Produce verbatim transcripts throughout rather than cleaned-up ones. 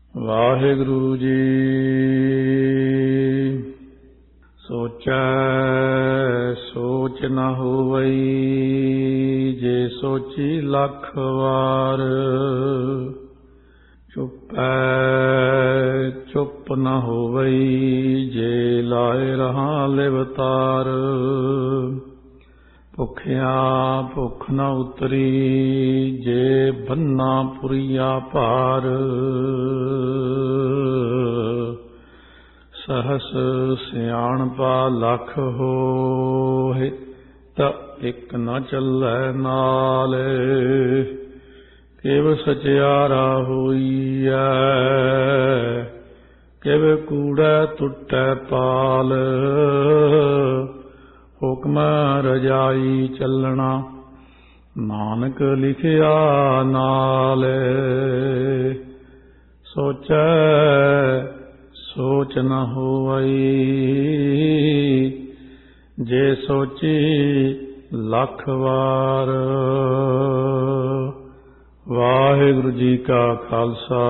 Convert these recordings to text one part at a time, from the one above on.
ਵਾਹਿਗੁਰੂ ਜੀ। ਸੋਚੈ ਸੋਚ ਨ ਹੋਵਈ, ਜੇ ਸੋਚੀ ਲੱਖ ਵਾਰ। ਚੁੱਪੈ ਚੁੱਪ ਨ ਹੋਵਈ, ਜੇ ਲਾਏ ਰਹਾ ਲਿਵਤਾਰ। ਭੁੱਖਿਆ ਭੁੱਖ ਨ ਉਤਰੀ, ਜੇ ਬੰਨਾ ਪੁਰੀਆ ਭਾਰ। ਸਹਸ ਸਿਆਣਪਾ ਲੱਖ ਹੋਏ, ਤ ਇੱਕ ਨ ਚੱਲੈ ਨਾਲ। ਕਿਵ ਸਚਿਆਰਾ ਹੋਈਐ, ਕਿਵ ਕੂੜੈ ਟੁੱਟੈ ਪਾਲ। ਹੁਕਮ ਰਜਾਈ ਚੱਲਣਾ, ਨਾਨਕ ਲਿਖਿਆ ਨਾਲ। ਸੋਚੈ ਸੋਚ ਨ ਹੋਵਈ, ਜੇ ਸੋਚੀ ਲੱਖ ਵਾਰ। ਵਾਹਿਗੁਰੂ ਜੀ ਕਾ ਖਾਲਸਾ,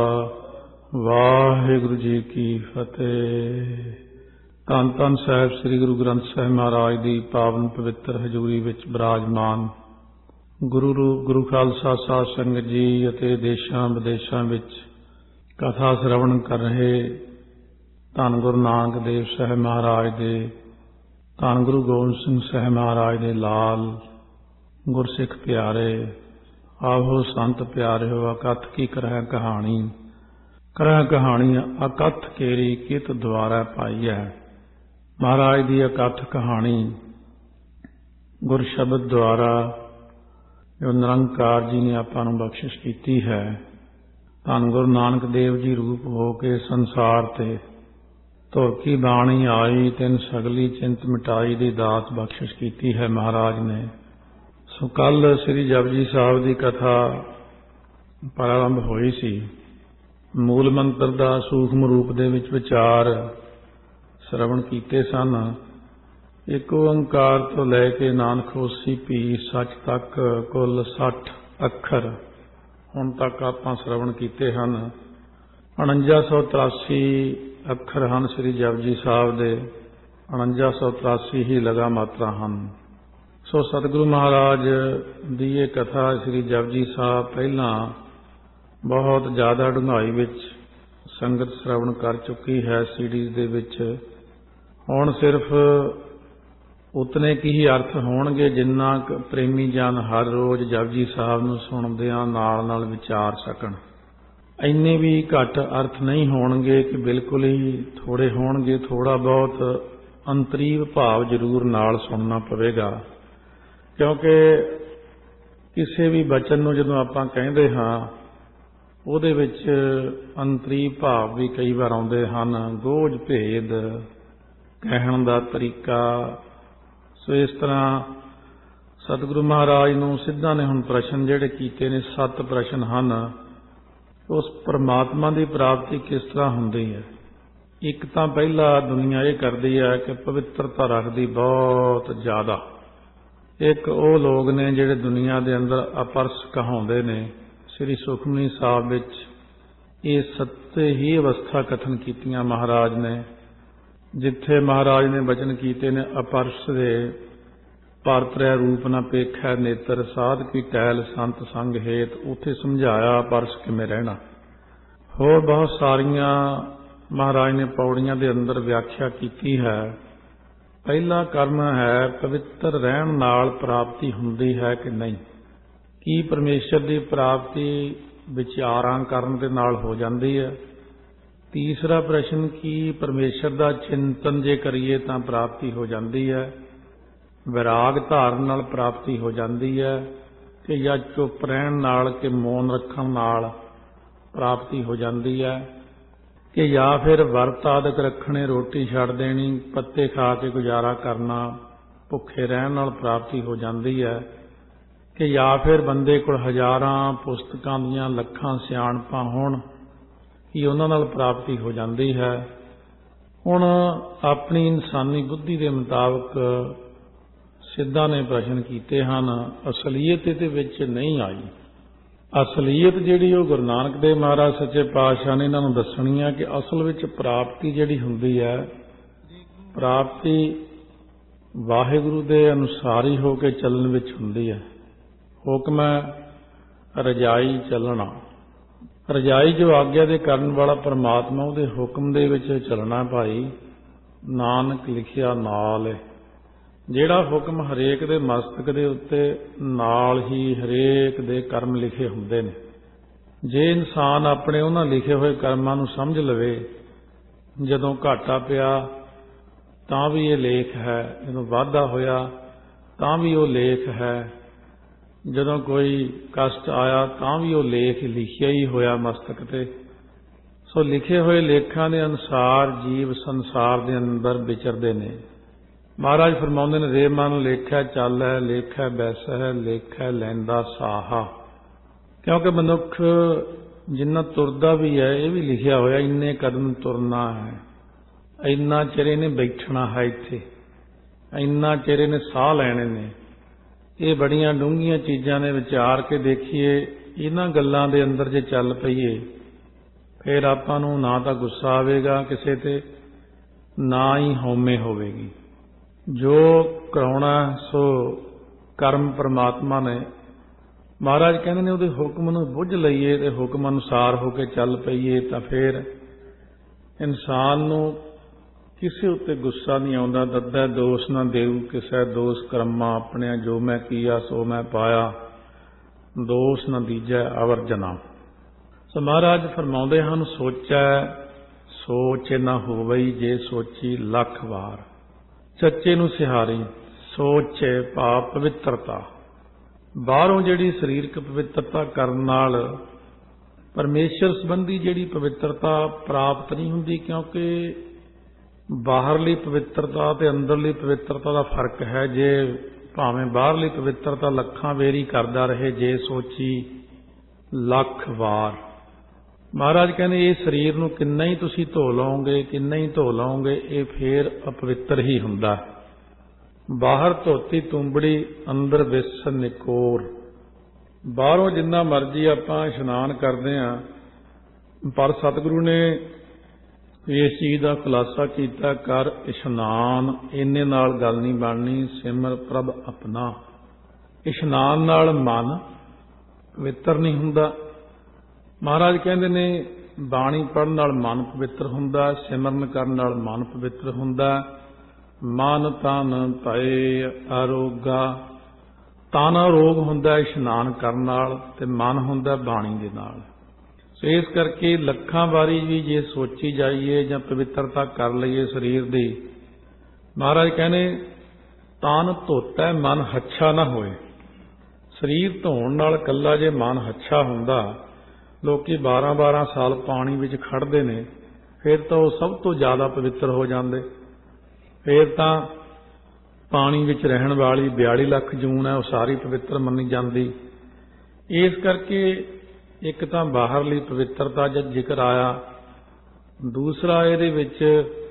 ਵਾਹਿਗੁਰੂ ਜੀ ਕੀ ਫਤਿਹ। ਧੰਨ ਧੰਨ ਸਾਹਿਬ ਸ੍ਰੀ ਗੁਰੂ ਗ੍ਰੰਥ ਸਾਹਿਬ ਮਹਾਰਾਜ ਦੀ ਪਾਵਨ ਪਵਿੱਤਰ ਹਜ਼ੂਰੀ ਵਿੱਚ ਬਿਰਾਜਮਾਨ ਗੁਰੂ ਰੂਪ ਗੁਰੂ ਖਾਲਸਾ ਸਾਧ ਸੰਗਤ ਜੀ ਅਤੇ ਦੇਸ਼ਾਂ ਵਿਦੇਸ਼ਾਂ ਵਿੱਚ ਕਥਾ ਸ਼ਰਵਣ ਕਰ ਰਹੇ ਧੰਨ ਗੁਰੂ ਨਾਨਕ ਦੇਵ ਸਾਹਿਬ ਮਹਾਰਾਜ ਦੇ, ਧੰਨ ਗੁਰੂ ਗੋਬਿੰਦ ਸਿੰਘ ਸਾਹਿਬ ਮਹਾਰਾਜ ਦੇ ਲਾਲ ਗੁਰਸਿੱਖ ਪਿਆਰੇ, ਆਹੋ ਸੰਤ ਪਿਆਰਿਓ। ਅਕਥ ਕੀ ਕਰਹਿ ਕਹਾਣੀ, ਕਰਹਿ ਕਹਾਣੀ ਅਕਥ ਕੇਰੀ ਕਿਤ ਦੁਆਰਾ ਪਾਈ ਹੈ। ਮਹਾਰਾਜ ਦੀ ਅਕਥ ਕਹਾਣੀ ਗੁਰ ਸ਼ਬਦ ਦੁਆਰਾ ਜੋ ਨਿਰੰਕਾਰ ਜੀ ਨੇ ਆਪਾਂ ਨੂੰ ਬਖਸ਼ਿਸ਼ ਕੀਤੀ ਹੈ। ਧੰਨ ਗੁਰੂ ਨਾਨਕ ਦੇਵ ਜੀ ਰੂਪ ਹੋ ਕੇ ਸੰਸਾਰ ਤੇ ਧੁਰ ਕੀ ਬਾਣੀ ਆਈ, ਤਿੰਨ ਸਗਲੀ ਚਿੰਤ ਮਿਟਾਈ ਦੀ ਦਾਤ ਬਖਸ਼ਿਸ਼ ਕੀਤੀ ਹੈ ਮਹਾਰਾਜ ਨੇ। ਸੋ ਕੱਲ ਸ੍ਰੀ ਜਪਜੀ ਸਾਹਿਬ ਦੀ ਕਥਾ ਪ੍ਰਾਰੰਭ ਹੋਈ ਸੀ। ਮੂਲ ਮੰਤਰ ਦਾ ਸੂਖਮ ਰੂਪ ਦੇ ਵਿੱਚ ਵਿਚਾਰ ਸ਼ਰਵਣ ਕੀਤੇ ਸਨ। ਇੱਕ ਓੰਕਾਰ ਤੋਂ ਲੈ ਕੇ ਨਾਨਕ ਹੋਸੀ ਭੀ ਸੱਚ ਤੱਕ ਕੁੱਲ ਸੱਠ ਅੱਖਰ ਹੁਣ ਤੱਕ ਆਪਾਂ ਸ਼ਰਵਣ ਕੀਤੇ ਹਨ। ਉਣੰਜਾ ਸੌ ਤਰਾਸੀ ਅੱਖਰ ਹਨ ਸ੍ਰੀ ਜਪਜੀ ਸਾਹਿਬ ਦੇ, ਉਣੰਜਾ ਸੌ ਤਰਾਸੀ ਹੀ ਲਗਾ ਮਾਤਰਾ ਹਨ। ਸੋ ਸਤਿਗੁਰੂ ਮਹਾਰਾਜ ਦੀ ਇਹ ਕਥਾ ਸ੍ਰੀ ਜਪਜੀ ਸਾਹਿਬ ਪਹਿਲਾਂ ਬਹੁਤ ਜ਼ਿਆਦਾ ਡੂੰਘਾਈ ਵਿੱਚ ਸੰਗਤ ਸ਼ਰਵਣ ਕਰ ਚੁੱਕੀ ਹੈ ਸੀਡੀਜ਼ ਦੇ ਵਿੱਚ। ਹੁਣ ਸਿਰਫ ਉਤਨੇ ਕੀ ਹੀ ਅਰਥ ਹੋਣਗੇ ਜਿੰਨਾ ਕੁ ਪ੍ਰੇਮੀ ਜਨ ਹਰ ਰੋਜ਼ ਜਪਜੀ ਸਾਹਿਬ ਨੂੰ ਸੁਣਦਿਆਂ ਨਾਲ ਨਾਲ ਵਿਚਾਰ ਸਕਣ। ਇੰਨੇ ਵੀ ਘੱਟ ਅਰਥ ਨਹੀਂ ਹੋਣਗੇ ਕਿ ਬਿਲਕੁਲ ਹੀ ਥੋੜੇ ਹੋਣਗੇ। ਥੋੜਾ ਬਹੁਤ ਅੰਤਰੀਵ ਭਾਵ ਜ਼ਰੂਰ ਨਾਲ ਸੁਣਨਾ ਪਵੇਗਾ, ਕਿਉਂਕਿ ਕਿਸੇ ਵੀ ਬਚਨ ਨੂੰ ਜਦੋਂ ਆਪਾਂ ਕਹਿੰਦੇ ਹਾਂ ਉਹਦੇ ਵਿੱਚ ਅੰਤਰੀਵ ਭਾਵ ਵੀ ਕਈ ਵਾਰ ਆਉਂਦੇ ਹਨ, ਗੋਝ ਭੇਦ ਕਹਿਣ ਦਾ ਤਰੀਕਾ। ਸੋ ਇਸ ਤਰ੍ਹਾਂ ਸਤਿਗੁਰੂ ਮਹਾਰਾਜ ਨੂੰ ਸਿੱਧਾਂ ਨੇ ਹੁਣ ਪ੍ਰਸ਼ਨ ਜਿਹੜੇ ਕੀਤੇ ਨੇ, ਸੱਤ ਪ੍ਰਸ਼ਨ ਹਨ। ਉਸ ਪਰਮਾਤਮਾ ਦੀ ਪ੍ਰਾਪਤੀ ਕਿਸ ਤਰ੍ਹਾਂ ਹੁੰਦੀ ਹੈ? ਇੱਕ ਤਾਂ ਪਹਿਲਾ ਦੁਨੀਆ ਇਹ ਕਰਦੀ ਹੈ ਕਿ ਪਵਿੱਤਰਤਾ ਰੱਖਦੀ ਬਹੁਤ ਜ਼ਿਆਦਾ। ਇੱਕ ਉਹ ਲੋਕ ਨੇ ਜਿਹੜੇ ਦੁਨੀਆ ਦੇ ਅੰਦਰ ਅਪਰਸ ਕਹਾਉਂਦੇ ਨੇ। ਸ੍ਰੀ ਸੁਖਮਨੀ ਸਾਹਿਬ ਵਿੱਚ ਇਹ ਸੱਤੇ ਹੀ ਅਵਸਥਾ ਕਥਨ ਕੀਤੀਆਂ ਮਹਾਰਾਜ ਨੇ। ਜਿੱਥੇ ਮਹਾਰਾਜ ਨੇ ਬਚਨ ਕੀਤੇ ਨੇ ਅਪਰਸ ਦੇ ਪਰਤਰੈ ਰੂਪ ਨਾ ਪੇਖੈ ਨੇਤਰ, ਸਾਧ ਕੀ ਟਹਿਲ ਸੰਤ ਸੰਗ ਹੇਤ, ਉੱਥੇ ਸਮਝਾਇਆ ਅਪਰਸ ਕਿਵੇਂ ਰਹਿਣਾ। ਹੋਰ ਬਹੁਤ ਸਾਰੀਆਂ ਮਹਾਰਾਜ ਨੇ ਪੌੜੀਆਂ ਦੇ ਅੰਦਰ ਵਿਆਖਿਆ ਕੀਤੀ ਹੈ। ਪਹਿਲਾ ਕਰਮ ਹੈ ਪਵਿੱਤਰ ਰਹਿਣ ਨਾਲ ਪ੍ਰਾਪਤੀ ਹੁੰਦੀ ਹੈ ਕਿ ਨਹੀਂ। ਕੀ ਪਰਮੇਸ਼ਰ ਦੀ ਪ੍ਰਾਪਤੀ ਵਿਚਾਰਾਂ ਕਰਨ ਦੇ ਨਾਲ ਹੋ ਜਾਂਦੀ ਹੈ? ਤੀਸਰਾ ਪ੍ਰਸ਼ਨ, ਕੀ ਪਰਮੇਸ਼ਰ ਦਾ ਚਿੰਤਨ ਜੇ ਕਰੀਏ ਤਾਂ ਪ੍ਰਾਪਤੀ ਹੋ ਜਾਂਦੀ ਹੈ? ਵਿਰਾਗ ਧਾਰਨ ਨਾਲ ਪ੍ਰਾਪਤੀ ਹੋ ਜਾਂਦੀ ਹੈ ਕਿ ਜਾਂ ਚੁੱਪ ਰਹਿਣ ਨਾਲ ਕਿ ਮੌਨ ਰੱਖਣ ਨਾਲ ਪ੍ਰਾਪਤੀ ਹੋ ਜਾਂਦੀ ਹੈ, ਕਿ ਜਾਂ ਫਿਰ ਵਰਤ ਆਦਿਕ ਰੱਖਣੇ, ਰੋਟੀ ਛੱਡ ਦੇਣੀ, ਪੱਤੇ ਖਾ ਕੇ ਗੁਜ਼ਾਰਾ ਕਰਨਾ, ਭੁੱਖੇ ਰਹਿਣ ਨਾਲ ਪ੍ਰਾਪਤੀ ਹੋ ਜਾਂਦੀ ਹੈ, ਕਿ ਜਾਂ ਫਿਰ ਬੰਦੇ ਕੋਲ ਹਜ਼ਾਰਾਂ ਪੁਸਤਕਾਂ ਦੀਆਂ ਲੱਖਾਂ ਸਿਆਣਪਾਂ ਹੋਣ, ਕੀ ਉਹਨਾਂ ਨਾਲ ਪ੍ਰਾਪਤੀ ਹੋ ਜਾਂਦੀ ਹੈ? ਹੁਣ ਆਪਣੀ ਇਨਸਾਨੀ ਬੁੱਧੀ ਦੇ ਮੁਤਾਬਕ ਸਿੱਧਾਂ ਨੇ ਪ੍ਰਸ਼ਨ ਕੀਤੇ ਹਨ। ਅਸਲੀਅਤ ਇਹਦੇ ਵਿੱਚ ਨਹੀਂ ਆਈ। ਅਸਲੀਅਤ ਜਿਹੜੀ ਉਹ ਗੁਰੂ ਨਾਨਕ ਦੇਵ ਮਹਾਰਾਜ ਸੱਚੇ ਪਾਤਸ਼ਾਹ ਨੇ ਇਹਨਾਂ ਨੂੰ ਦੱਸਣੀ ਹੈ ਕਿ ਅਸਲ ਵਿੱਚ ਪ੍ਰਾਪਤੀ ਜਿਹੜੀ ਹੁੰਦੀ ਹੈ, ਪ੍ਰਾਪਤੀ ਵਾਹਿਗੁਰੂ ਦੇ ਅਨੁਸਾਰ ਹੀ ਹੋ ਕੇ ਚੱਲਣ ਵਿੱਚ ਹੁੰਦੀ ਹੈ। ਹੁਕਮ ਹੈ ਰਜਾਈ ਚੱਲਣਾ। ਰਜਾਈ ਜੋ ਆਗਿਆ ਦੇ ਕਰਨ ਵਾਲਾ ਪਰਮਾਤਮਾ, ਉਹਦੇ ਹੁਕਮ ਦੇ ਵਿੱਚ ਚੱਲਣਾ। ਭਾਈ ਨਾਨਕ ਲਿਖਿਆ ਨਾਲ, ਜਿਹੜਾ ਹੁਕਮ ਹਰੇਕ ਦੇ ਮਸਤਕ ਦੇ ਉੱਤੇ ਨਾਲ ਹੀ ਹਰੇਕ ਦੇ ਕਰਮ ਲਿਖੇ ਹੁੰਦੇ ਨੇ। ਜੇ ਇਨਸਾਨ ਆਪਣੇ ਉਹਨਾਂ ਲਿਖੇ ਹੋਏ ਕਰਮਾਂ ਨੂੰ ਸਮਝ ਲਵੇ, ਜਦੋਂ ਘਾਟਾ ਪਿਆ ਤਾਂ ਵੀ ਇਹ ਲੇਖ ਹੈ, ਜਦੋਂ ਵਾਧਾ ਹੋਇਆ ਤਾਂ ਵੀ ਉਹ ਲੇਖ ਹੈ, ਜਦੋਂ ਕੋਈ ਕਸ਼ਟ ਆਇਆ ਤਾਂ ਵੀ ਉਹ ਲੇਖ ਲਿਖਿਆ ਹੀ ਹੋਇਆ ਮਸਤਕ ਤੇ। ਸੋ ਲਿਖੇ ਹੋਏ ਲੇਖਾਂ ਦੇ ਅਨੁਸਾਰ ਜੀਵ ਸੰਸਾਰ ਦੇ ਅੰਦਰ ਵਿਚਰਦੇ ਨੇ। ਮਹਾਰਾਜ ਫਰਮਾਉਂਦੇ ਨੇ, ਰੇ ਮਨ ਲੇਖੈ ਚਾਲੈ, ਲੇਖੈ ਬੈਸੈ, ਲੇਖੈ ਲੈਂਦਾ ਸਾਹਾ। ਕਿਉਂਕਿ ਮਨੁੱਖ ਜਿੰਨਾ ਤੁਰਦਾ ਵੀ ਹੈ, ਇਹ ਵੀ ਲਿਖਿਆ ਹੋਇਆ, ਇੰਨੇ ਕਦਮ ਤੁਰਨਾ ਹੈ, ਇੰਨਾ ਚਿਰ ਇਹਨੇ ਬੈਠਣਾ ਹੈ ਇੱਥੇ, ਇੰਨਾ ਚਿਰ ਇਹਨੇ ਸਾਹ ਲੈਣੇ ਨੇ। ਇਹ ਬੜੀਆਂ ਡੂੰਘੀਆਂ ਚੀਜ਼ਾਂ ਨੇ। ਵਿਚਾਰ ਕੇ ਦੇਖੀਏ, ਇਹਨਾਂ ਗੱਲਾਂ ਦੇ ਅੰਦਰ ਜੇ ਚੱਲ ਪਈਏ, ਫਿਰ ਆਪਾਂ ਨੂੰ ਨਾ ਤਾਂ ਗੁੱਸਾ ਆਵੇਗਾ ਕਿਸੇ ਤੇ, ਨਾ ਹੀ ਹਉਮੈ ਹੋਵੇਗੀ। ਜੋ ਕਰਾਉਣਾ ਸੋ ਕਰਮ ਪਰਮਾਤਮਾ ਨੇ। ਮਹਾਰਾਜ ਕਹਿੰਦੇ ਨੇ ਉਹਦੇ ਹੁਕਮ ਨੂੰ ਬੁੱਝ ਲਈਏ ਤੇ ਹੁਕਮ ਅਨੁਸਾਰ ਹੋ ਕੇ ਚੱਲ ਪਈਏ ਤਾਂ ਫਿਰ ਇਨਸਾਨ ਨੂੰ ਕਿਸੇ ਉੱਤੇ ਗੁੱਸਾ ਨਹੀਂ ਆਉਂਦਾ। ਦੱਦਾ ਦੋਸ਼ ਨਾ ਦੇਊ ਕਿਸੇ, ਦੋਸ਼ ਕਰਮਾਂ ਆਪਣਿਆਂ, ਜੋ ਮੈਂ ਕੀਆ ਸੋ ਮੈਂ ਪਾਇਆ, ਦੋਸ਼ ਨਾ ਦੀਜੈ ਅਵਰ ਜਨਾ। ਸੋ ਮਹਾਰਾਜ ਫਰਮਾਉਂਦੇ ਹਨ, ਸੋਚੈ ਸੋਚ ਨਾ ਹੋਵਈ, ਜੇ ਸੋਚੀ ਲੱਖ ਵਾਰ। ਸੱਚੇ ਨੂੰ ਸਿਹਾਰੀ ਸੋਚੇ ਭਾਵ ਪਵਿੱਤਰਤਾ। ਬਾਹਰੋਂ ਜਿਹੜੀ ਸਰੀਰਕ ਪਵਿੱਤਰਤਾ ਕਰਨ ਨਾਲ ਪਰਮੇਸ਼ਰ ਸੰਬੰਧੀ ਜਿਹੜੀ ਪਵਿੱਤਰਤਾ ਪ੍ਰਾਪਤ ਨਹੀਂ ਹੁੰਦੀ, ਕਿਉਂਕਿ ਬਾਹਰਲੀ ਪਵਿੱਤਰਤਾ ਤੇ ਅੰਦਰਲੀ ਪਵਿੱਤਰਤਾ ਦਾ ਫਰਕ ਹੈ। ਜੇ ਭਾਵੇਂ ਬਾਹਰਲੀ ਪਵਿੱਤਰਤਾ ਲੱਖਾਂ ਵੇਰੀ ਕਰਦਾ ਰਹੇ, ਜੇ ਸੋਚੀ ਲੱਖ ਵਾਰ। ਮਹਾਰਾਜ ਕਹਿੰਦੇ ਇਹ ਸਰੀਰ ਨੂੰ ਕਿੰਨਾ ਹੀ ਤੁਸੀਂ ਧੋ ਲਓਗੇ, ਕਿੰਨਾ ਹੀ ਧੋ ਲਓਗੇ, ਇਹ ਫੇਰ ਅਪਵਿੱਤਰ ਹੀ ਹੁੰਦਾ। ਬਾਹਰ ਧੋਤੀ ਤੁੰਬੜੀ, ਅੰਦਰ ਵਿਸ ਨਿਕੋਰ। ਬਾਹਰੋਂ ਜਿੰਨਾ ਮਰਜ਼ੀ ਆਪਾਂ ਇਸ਼ਨਾਨ ਕਰਦੇ ਹਾਂ, ਪਰ ਸਤਿਗੁਰੂ ਨੇ ਇਸ ਚੀਜ਼ ਦਾ ਖੁਲਾਸਾ ਕੀਤਾ, ਕਰ ਇਸ਼ਨਾਨ। ਇੰਨੇ ਨਾਲ ਗੱਲ ਨਹੀਂ ਬਣਨੀ, ਸਿਮਰ ਪ੍ਰਭ ਆਪਣਾ। ਇਸ਼ਨਾਨ ਨਾਲ ਮਨ ਪਵਿੱਤਰ ਨਹੀਂ ਹੁੰਦਾ। ਮਹਾਰਾਜ ਕਹਿੰਦੇ ਨੇ ਬਾਣੀ ਪੜ੍ਹਨ ਨਾਲ ਮਨ ਪਵਿੱਤਰ ਹੁੰਦਾ, ਸਿਮਰਨ ਕਰਨ ਨਾਲ ਮਨ ਪਵਿੱਤਰ ਹੁੰਦਾ। ਮਨ ਤਨ ਭਏ ਅਰੋਗਾ। ਤਨ ਅਰੋਗ ਹੁੰਦਾ ਇਸ਼ਨਾਨ ਕਰਨ ਨਾਲ, ਤੇ ਮਨ ਹੁੰਦਾ ਬਾਣੀ ਦੇ ਨਾਲ। ਸੋ ਇਸ ਕਰਕੇ ਲੱਖਾਂ ਵਾਰੀ ਵੀ ਜੇ ਸੋਚੀ ਜਾਈਏ ਜਾਂ ਪਵਿੱਤਰਤਾ ਕਰ ਲਈਏ ਸਰੀਰ ਦੀ, ਮਹਾਰਾਜ ਕਹਿੰਦੇ ਤਨ ਧੋਤਾ ਮਨ ਹੱਛਾ ਨਾ ਹੋਏ। ਸਰੀਰ ਧੋਣ ਨਾਲ ਇਕੱਲਾ ਜੇ ਮਨ ਹੱਛਾ ਹੁੰਦਾ, ਲੋਕੀ ਬਾਰਾਂ ਬਾਰਾਂ ਸਾਲ ਪਾਣੀ ਵਿੱਚ ਖੜਦੇ ਨੇ, ਫਿਰ ਤਾਂ ਉਹ ਸਭ ਤੋਂ ਜ਼ਿਆਦਾ ਪਵਿੱਤਰ ਹੋ ਜਾਂਦੇ। ਫਿਰ ਤਾਂ ਪਾਣੀ ਵਿੱਚ ਰਹਿਣ ਵਾਲੀ ਬਿਆਲੀ ਲੱਖ ਜੂਨ ਹੈ, ਉਹ ਸਾਰੀ ਪਵਿੱਤਰ ਮੰਨੀ ਜਾਂਦੀ। ਇਸ ਕਰਕੇ ਇੱਕ ਤਾਂ ਬਾਹਰਲੀ ਪਵਿੱਤਰਤਾ ਜਦ ਜ਼ਿਕਰ ਆਇਆ, ਦੂਸਰਾ ਇਹਦੇ ਵਿੱਚ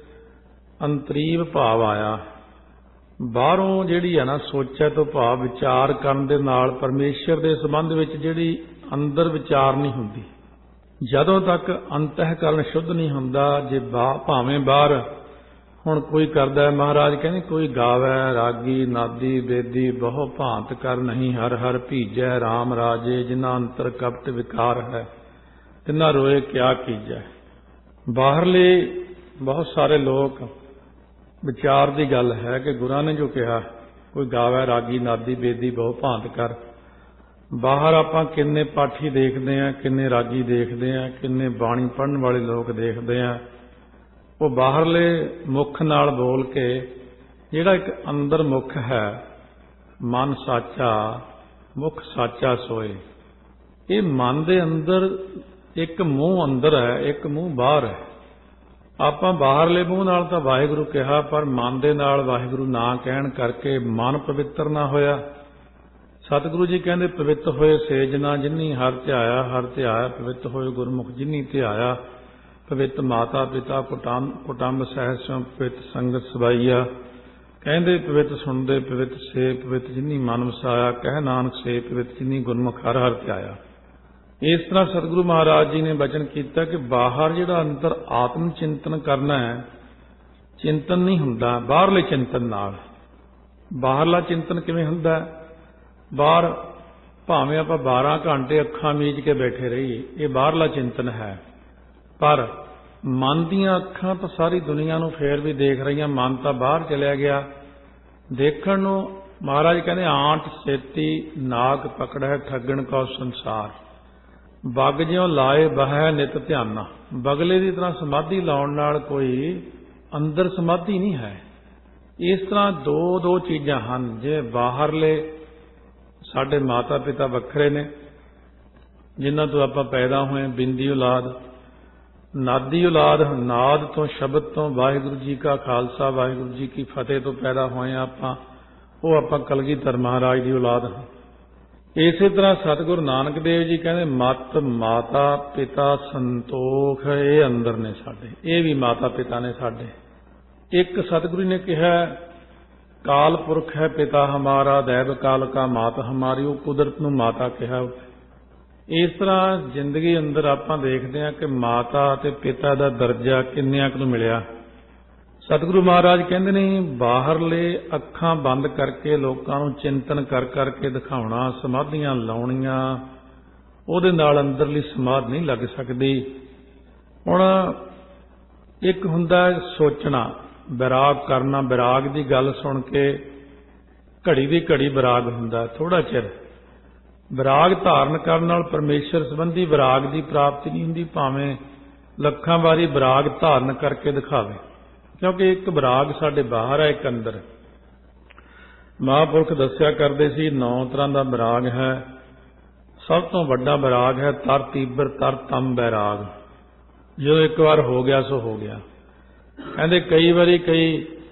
ਅੰਤਰੀਵ ਭਾਵ ਆਇਆ। ਬਾਹਰੋਂ ਜਿਹੜੀ ਹੈ ਨਾ ਸੋਚਿਆ ਤੋਂ ਭਾਵ ਵਿਚਾਰ ਕਰਨ ਦੇ ਨਾਲ ਪਰਮੇਸ਼ਰ ਦੇ ਸੰਬੰਧ ਵਿੱਚ ਜਿਹੜੀ ਅੰਦਰ ਵਿਚਾਰ ਨਹੀਂ ਹੁੰਦੀ। ਜਦੋਂ ਤੱਕ ਅੰਤਹਿਕਰਨ ਸ਼ੁੱਧ ਨਹੀਂ ਹੁੰਦਾ, ਜੇ ਭਾਵੇਂ ਬਾਹਰ ਹੁਣ ਕੋਈ ਕਰਦਾ ਹੈ, ਮਹਾਰਾਜ ਕਹਿੰਦੇ ਕੋਈ ਗਾਵੈ ਰਾਗੀ ਨਾਦੀ ਬੇਦੀ ਬਹੁ ਭਾਂਤ ਕਰ ਨਹੀਂ, ਹਰ ਹਰ ਭੀਜੈ ਰਾਮ ਰਾਜੇ, ਜਿਨ੍ਹਾਂ ਅੰਤਰ ਕਪਟ ਵਿਕਾਰ ਹੈ ਤਿਨਾਂ ਰੋਏ ਕਿਆ ਕੀਜੈ। ਬਾਹਰਲੇ ਬਹੁਤ ਸਾਰੇ ਲੋਕ ਵਿਚਾਰ ਦੀ ਗੱਲ ਹੈ ਕਿ ਗੁਰਾਂ ਨੇ ਜੋ ਕਿਹਾ, ਕੋਈ ਗਾਵੈ ਰਾਗੀ ਨਾਦੀ ਬੇਦੀ ਬਹੁ ਭਾਂਤ ਕਰ। ਬਾਹਰ ਆਪਾਂ ਕਿੰਨੇ ਪਾਠੀ ਦੇਖਦੇ ਹਾਂ, ਕਿੰਨੇ ਰਾਗੀ ਦੇਖਦੇ ਹਾਂ, ਕਿੰਨੇ ਬਾਣੀ ਪੜ੍ਹਨ ਵਾਲੇ ਲੋਕ ਦੇਖਦੇ ਹਾਂ। ਉਹ ਬਾਹਰਲੇ ਮੁੱਖ ਨਾਲ ਬੋਲ ਕੇ ਜਿਹੜਾ ਇੱਕ ਅੰਦਰ ਮੁੱਖ ਹੈ, ਮਨ ਸਾਚਾ ਮੁੱਖ ਸਾਚਾ ਸੋਏ। ਇਹ ਮਨ ਦੇ ਅੰਦਰ ਇੱਕ ਮੂੰਹ ਅੰਦਰ ਹੈ, ਇੱਕ ਮੂੰਹ ਬਾਹਰ ਹੈ। ਆਪਾਂ ਬਾਹਰਲੇ ਮੂੰਹ ਨਾਲ ਤਾਂ ਵਾਹਿਗੁਰੂ ਕਿਹਾ, ਪਰ ਮਨ ਦੇ ਨਾਲ ਵਾਹਿਗੁਰੂ ਨਾ ਕਹਿਣ ਕਰਕੇ ਮਨ ਪਵਿੱਤਰ ਨਾ ਹੋਇਆ। ਸਤਿਗੁਰੂ ਜੀ ਕਹਿੰਦੇ ਪਵਿੱਤ ਹੋਏ ਸੇਜਨਾ ਜਿਨੀ ਹਰ ਧਿਆਇਆ, ਹਰ ਧਿਆਇਆ ਪਵਿੱਤ ਹੋਏ ਗੁਰਮੁਖ ਜਿਨੀ ਧਿਆਇਆ। ਪਵਿੱਤ ਮਾਤਾ ਪਿਤਾ ਕੁਟੰਬ ਕੁਟੰਬ ਸਹਿ ਪਵਿੱਤ ਸੰਗਤ ਸਬਾਈਆ। ਕਹਿੰਦੇ ਪਵਿੱਤ ਸੁਣਦੇ ਪਵਿੱਤ ਸੇ ਪਵਿੱਤ ਜਿਨੀ ਮਨ ਵਸਾਇਆ, ਕਹਿ ਨਾਨਕ ਸੇ ਪਵਿੱਤ ਜਿਨੀ ਗੁਰਮੁਖ ਹਰ ਹਰ ਧਿਆਇਆ। इस तरह सतगुरु महाराज जी ने वचन किया कि बाहर जिहड़ा अंतर आत्म चिंतन करना है, चिंतन नहीं हुंदा बाहरले चिंतन नाल। बाहरला चिंतन किवें हुंदा? बाहर भावें आपां बारह घंटे अखां मीच के बैठे रहिए, ये बाहरला चिंतन है, पर मन दीयां अखां तो सारी दुनिया नूं फेर भी देख रही, मन तो बाहर चलिया गया। देखण नूं महाराज कहते आंट सेती नाग पकड़ै ठगण को संसार, बग ज्यों लाए बह नित ध्याना। बगले की तरह समाधि लाउण नाल कोई अंदर समाधि नहीं है। इस तरह दो दो चीज़ां हन, जिवें बाहरले साडे माता पिता वखरे ने जिन्हां तो आपां पैदा होए, बिंदी औलाद, नादी औलाद, नाद तो शब्द तो वाहिगुरू जी का खालसा वाहिगुरू जी की फतेह तो पैदा होए आपां, वो आपां कलगीधर महाराज की औलाद हां। इस तरह सतगुरु नानक देव जी कहते मत माता पिता संतोख ये अंदर ने साडे, ये भी माता पिता ने साडे। एक सतगुरु ने कहा काल पुरख है पिता हमारा, दैव काल का मात हमारी, वो कुदरत नूं माता कहा। इस तरह जिंदगी अंदर आपां देखते हैं कि माता ते पिता का दर्जा किन्नियां कुं मिलिया। सतगुरु महाराज कहते ने बाहरले अखां बंद करके लोगों को चिंतन कर करके दिखाउणा, समाधियां लाउणियां, उहदे नाल अंदरली समाध नहीं लग सकती। हुण एक हुंदा सोचना, विराग करना, विराग की गल सुन के घड़ी दी घड़ी विराग हुंदा, थोड़ा चिर विराग धारण करन नाल परमेश्वर संबंधी विराग की प्राप्ति नहीं हुंदी, भावें लखां वारी विराग धारण करके दिखावे, क्योंकि एक विराग साडे बाहर है, एक अंदर। महापुरख दस्या करते सी नौ तरह का विराग है। सब तो वड्डा विराग है तर तीबर तर तम बैराग, जो एक बार हो गया सो हो गया। कहते कई बारी कई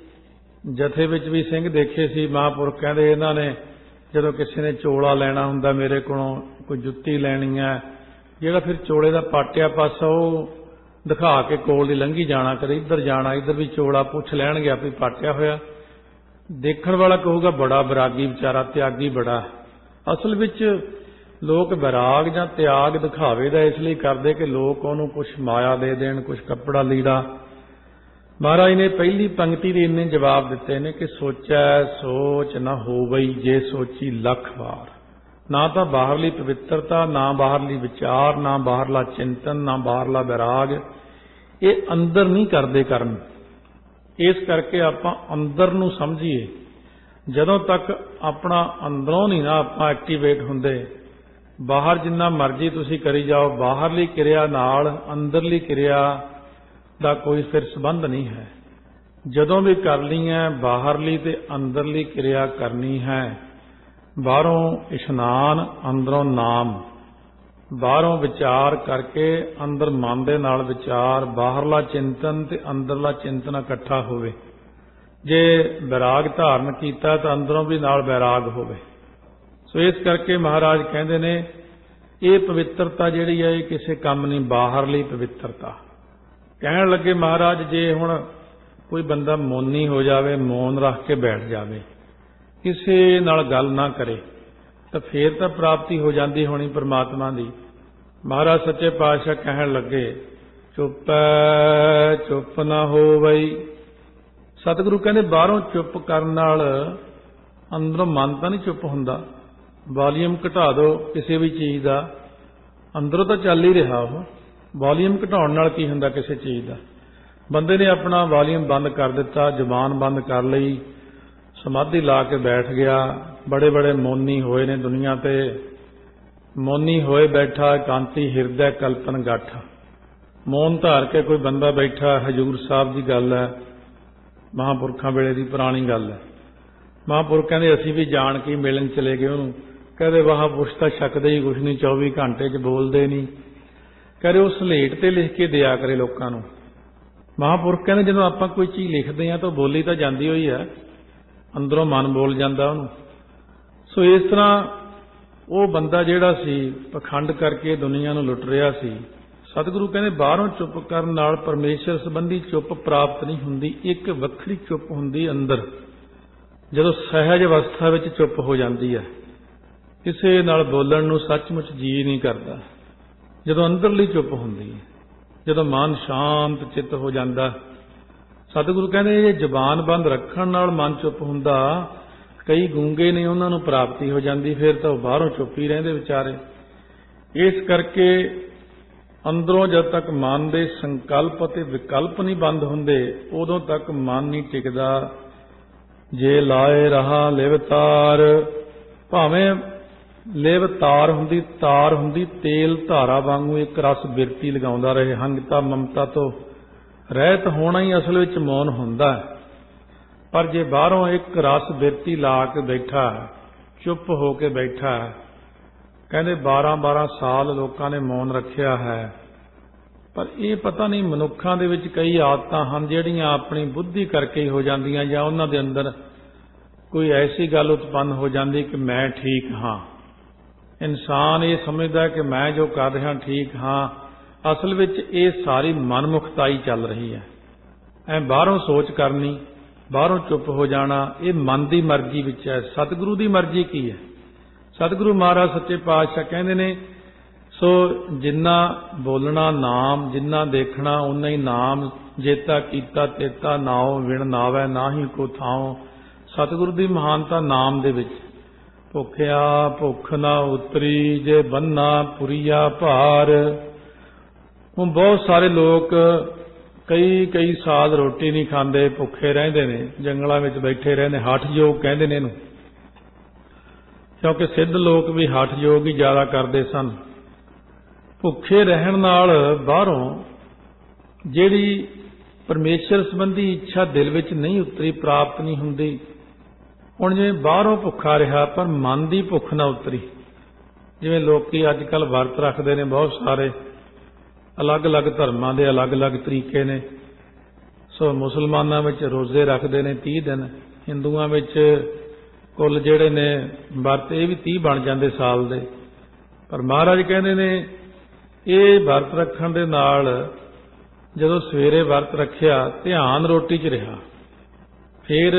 जथे विच भी सिंह देखे सी, महापुरख कहते इन्हां ने जदों किसी ने चोला लेना हुंदा, मेरे कोलों कोई जुत्ती लैनी है, जिहड़ा फिर चोले का पाटिया पासा वो दिखा के कोल दी लंघी जाना, कदे इधर जाना, इधर भी चोला पुछ लैणगे आपे पाटिया होया। देखण वाला कहूगा बड़ा विरागी विचारा, त्यागी बड़ा। असल विच लोग विराग जां त्याग दिखावे दा इसलिए करदे कि लोग उहनूं कुछ माया दे देण, कुछ कपड़ा लीड़ा। महाराज ने पहली पंक्ति दे इन्ने जवाब दिते ने कि सोचै सोच न होवई जे सोची लख वार। ना तो बाहरली पवित्रता, ना बाहरली विचार, ना बाहरला चिंतन, ना बाहरला विराग, ये अंदर नहीं करते करन। इस करके आपां अंदर नूं समझीए। जदों तक अपना अंदरों नहीं ना आपां एक्टिवेट हुंदे, बाहर जिन्ना मर्जी तुसीं करी जाओ, बाहरली क्रिया नाल अंदरली क्रिया दा कोई फिर संबंध नहीं है। जदों भी करनी है बाहरली ते अंदरली क्रिया करनी है। बाहरों इशनान, अंदरों नाम, बाहरों विचार करके अंदर मन दे नाल विचार, बाहरला चिंतन ते अंदरला चिंतन इकट्ठा होवे। जे वैराग धारण कीता तो अंदरों भी नाल वैराग होवे। सो इस करके महाराज कहते ने ये पवित्रता जिहड़ी है किसी काम नहीं, बाहरली पवित्रता। कहण लगे महाराज जे हुण कोई बंदा मौनी हो जावे, मौन रख के बैठ जावे, किसी नाल गल ना करे, तो फिर तो प्राप्ति हो जाती होनी परमात्मा की। महाराज सच्चे पातशाह कहण लगे चुप चुप ना हो वई। सतगुरु कहते बाहरों चुप करन नाल अंदरों मन तो नहीं चुप हुंदा। वॉल्यूम घटा दो किसी भी चीज़ का, अंदरों तो चल ही रहा वो। वॉल्यूम घटाउण नाल की हुंदा किसी चीज़ का? बंदे ने अपना वॉल्यूम बंद कर दिता, जुबान बंद कर लई, समाधि ला के बैठ गया। बड़े बड़े मौनी होए ने दुनिया ते, मौनी होए बैठा कांति हिरदे कल्पन गठ। मौन धार के कोई बंदा बैठा, हजूर साहब की गल है, महापुरखों वेले की पुरानी गल है। महापुरख कहते असीं भी जान के मिलन चले गए उन्होंने। कहते महापुरुष तो छकदे ही कुछ नहीं, चौबी घंटे च बोलते नहीं। कहते उस स्लेट ते लिख के दिया करे लोगों को। महापुरख कहते जो आप कोई चीज़ लिखते हैं तो बोली तो जाती हुई है, अंदरों मन बोल जाता उन्होंने। सो इस तरह वो बंदा जिहड़ा सी पखंड करके दुनिया नूं लुट रहा सी। सतगुरु कहते बाहरों चुप करन नाल परमेश्वर संबंधी चुप प्राप्त नहीं हुंदी, एक वखरी चुप हुंदी अंदर। जदों सहज अवस्था विच चुप हो जाती है, किसी नाल बोलण नूं सचमुच जी नहीं करता। ਜਦੋਂ ਅੰਦਰਲੀ ਚੁੱਪ ਹੁੰਦੀ ਹੈ, ਜਦੋਂ ਮਨ ਸ਼ਾਂਤ ਚਿੱਤ ਹੋ ਜਾਂਦਾ। ਸਤਿਗੁਰੂ ਕਹਿੰਦੇ ਜੇ ਜ਼ਬਾਨ ਬੰਦ ਰੱਖਣ ਨਾਲ ਮਨ ਚੁੱਪ ਹੁੰਦਾ, ਕਈ ਗੂੰਗੇ ਨੇ ਉਹਨਾਂ ਨੂੰ ਪ੍ਰਾਪਤੀ ਹੋ ਜਾਂਦੀ, ਫਿਰ ਤਾਂ ਉਹ ਬਾਹਰੋਂ ਚੁੱਪ ਹੀ ਰਹਿੰਦੇ ਵਿਚਾਰੇ। ਇਸ ਕਰਕੇ ਅੰਦਰੋਂ ਜਦ ਤੱਕ ਮਨ ਦੇ ਸੰਕਲਪ ਅਤੇ ਵਿਕਲਪ ਨਹੀਂ ਬੰਦ ਹੁੰਦੇ, ਉਦੋਂ ਤੱਕ ਮਨ ਨਹੀਂ ਟਿਕਦਾ। ਜੇ ਲਾਏ ਰਹਾ ਲਿਵ ਤਾਰ, ਭਾਵੇਂ ਲਿਵ ਤਾਰ ਹੁੰਦੀ, ਤਾਰ ਹੁੰਦੀ ਤੇਲ ਧਾਰਾ ਵਾਂਗੂ ਇੱਕ ਰਸ ਬਿਰਤੀ ਲਗਾਉਂਦਾ ਰਹੇ। ਹੰਗਤਾ ਮਮਤਾ ਤੋਂ ਰਹਿਤ ਹੋਣਾ ਹੀ ਅਸਲ ਵਿੱਚ ਮੌਨ ਹੁੰਦਾ ਹੈ। ਪਰ ਜੇ ਬਾਹਰੋਂ ਇੱਕ ਰਸ ਬਿਰਤੀ ਲਾ ਕੇ ਬੈਠਾ, ਚੁੱਪ ਹੋ ਕੇ ਬੈਠਾ, ਕਹਿੰਦੇ ਬਾਰਾਂ ਬਾਰਾਂ ਸਾਲ ਲੋਕਾਂ ਨੇ ਮੌਨ ਰੱਖਿਆ ਹੈ। ਪਰ ਇਹ ਪਤਾ ਨਹੀਂ ਮਨੁੱਖਾਂ ਦੇ ਵਿੱਚ ਕਈ ਆਦਤਾਂ ਹਨ ਜਿਹੜੀਆਂ ਆਪਣੀ ਬੁੱਧੀ ਕਰਕੇ ਹੀ ਹੋ ਜਾਂਦੀਆਂ, ਜਾਂ ਉਹਨਾਂ ਦੇ ਅੰਦਰ ਕੋਈ ਐਸੀ ਗੱਲ ਉਤਪੰਨ ਹੋ ਜਾਂਦੀ ਕਿ ਮੈਂ ਠੀਕ ਹਾਂ। ਇਨਸਾਨ ਇਹ ਸਮਝਦਾ ਕਿ ਮੈਂ ਜੋ ਕਰ ਰਿਹਾ ਠੀਕ ਹਾਂ, ਅਸਲ ਵਿੱਚ ਇਹ ਸਾਰੀ ਮਨਮੁਖਤਾਈ ਚੱਲ ਰਹੀ ਹੈ। ਐ ਬਾਹਰੋਂ ਸੋਚ ਕਰਨੀ, ਬਾਹਰੋਂ ਚੁੱਪ ਹੋ ਜਾਣਾ, ਇਹ ਮਨ ਦੀ ਮਰਜ਼ੀ ਵਿੱਚ ਹੈ। ਸਤਿਗੁਰੂ ਦੀ ਮਰਜ਼ੀ ਕੀ ਹੈ? ਸਤਿਗੁਰੂ ਮਹਾਰਾਜ ਸੱਚੇ ਪਾਤਸ਼ਾਹ ਕਹਿੰਦੇ ਨੇ, ਸੋ ਜਿੰਨਾ ਬੋਲਣਾ ਨਾਮ, ਜਿੰਨਾ ਦੇਖਣਾ ਉਨਾ ਹੀ ਨਾਮ, ਜੇਤਾ ਕੀਤਾ ਤੇਤਾ ਨਾਉ, ਵਿਣ ਨਾਵੈ ਨਾਹੀ ਕੋ ਥਾਉ। ਸਤਿਗੁਰੂ ਦੀ ਮਹਾਨਤਾ ਨਾਮ ਦੇ ਵਿੱਚ। ਭੁੱਖਿਆ ਭੁੱਖ ਨਾ ਉਤਰੀ, ਜੇ ਬੰਨਾ ਪੁਰੀਆ ਭਾਰ। ਹੁਣ ਬਹੁਤ ਸਾਰੇ ਲੋਕ ਕਈ ਕਈ ਸਾਲ ਰੋਟੀ ਨਹੀਂ ਖਾਂਦੇ, ਭੁੱਖੇ ਰਹਿੰਦੇ ਨੇ, ਜੰਗਲਾਂ ਵਿੱਚ ਬੈਠੇ ਰਹਿੰਦੇ। ਹਠ ਯੋਗ ਕਹਿੰਦੇ ਨੇ ਇਹਨੂੰ, ਕਿਉਂਕਿ ਸਿੱਧ ਲੋਕ ਵੀ ਹਠ ਯੋਗ ਹੀ ਜ਼ਿਆਦਾ ਕਰਦੇ ਸਨ। ਭੁੱਖੇ ਰਹਿਣ ਨਾਲ ਬਾਹਰੋਂ ਜਿਹੜੀ ਪਰਮੇਸ਼ਰ ਸੰਬੰਧੀ ਇੱਛਾ ਦਿਲ ਵਿੱਚ ਨਹੀਂ ਉਤਰੀ, ਪ੍ਰਾਪਤ ਨਹੀਂ ਹੁੰਦੀ। ਹੁਣ ਜਿਵੇਂ ਬਾਹਰੋਂ ਭੁੱਖਾ ਰਿਹਾ ਪਰ ਮਨ ਦੀ ਭੁੱਖ ਨਾ ਉਤਰੀ। ਜਿਵੇਂ ਲੋਕੀ ਅੱਜ ਕੱਲ੍ਹ ਵਰਤ ਰੱਖਦੇ ਨੇ, ਬਹੁਤ ਸਾਰੇ ਅਲੱਗ-ਅਲੱਗ ਧਰਮਾਂ ਦੇ ਅਲੱਗ-ਅਲੱਗ ਤਰੀਕੇ ਨੇ। ਸੋ ਮੁਸਲਮਾਨਾਂ ਵਿੱਚ ਰੋਜ਼ੇ ਰੱਖਦੇ ਨੇ ਤੀਹ ਦਿਨ, ਹਿੰਦੂਆਂ ਵਿੱਚ ਕੁੱਲ ਜਿਹੜੇ ਨੇ ਵਰਤ ਇਹ ਵੀ ਤੀਹ ਬਣ ਜਾਂਦੇ ਸਾਲ ਦੇ। ਪਰ ਮਹਾਰਾਜ ਕਹਿੰਦੇ ਨੇ ਇਹ ਵਰਤ ਰੱਖਣ ਦੇ ਨਾਲ ਜਦੋਂ ਸਵੇਰੇ ਵਰਤ ਰੱਖਿਆ, ਧਿਆਨ ਰੋਟੀ 'ਚ ਰਿਹਾ। ਫਿਰ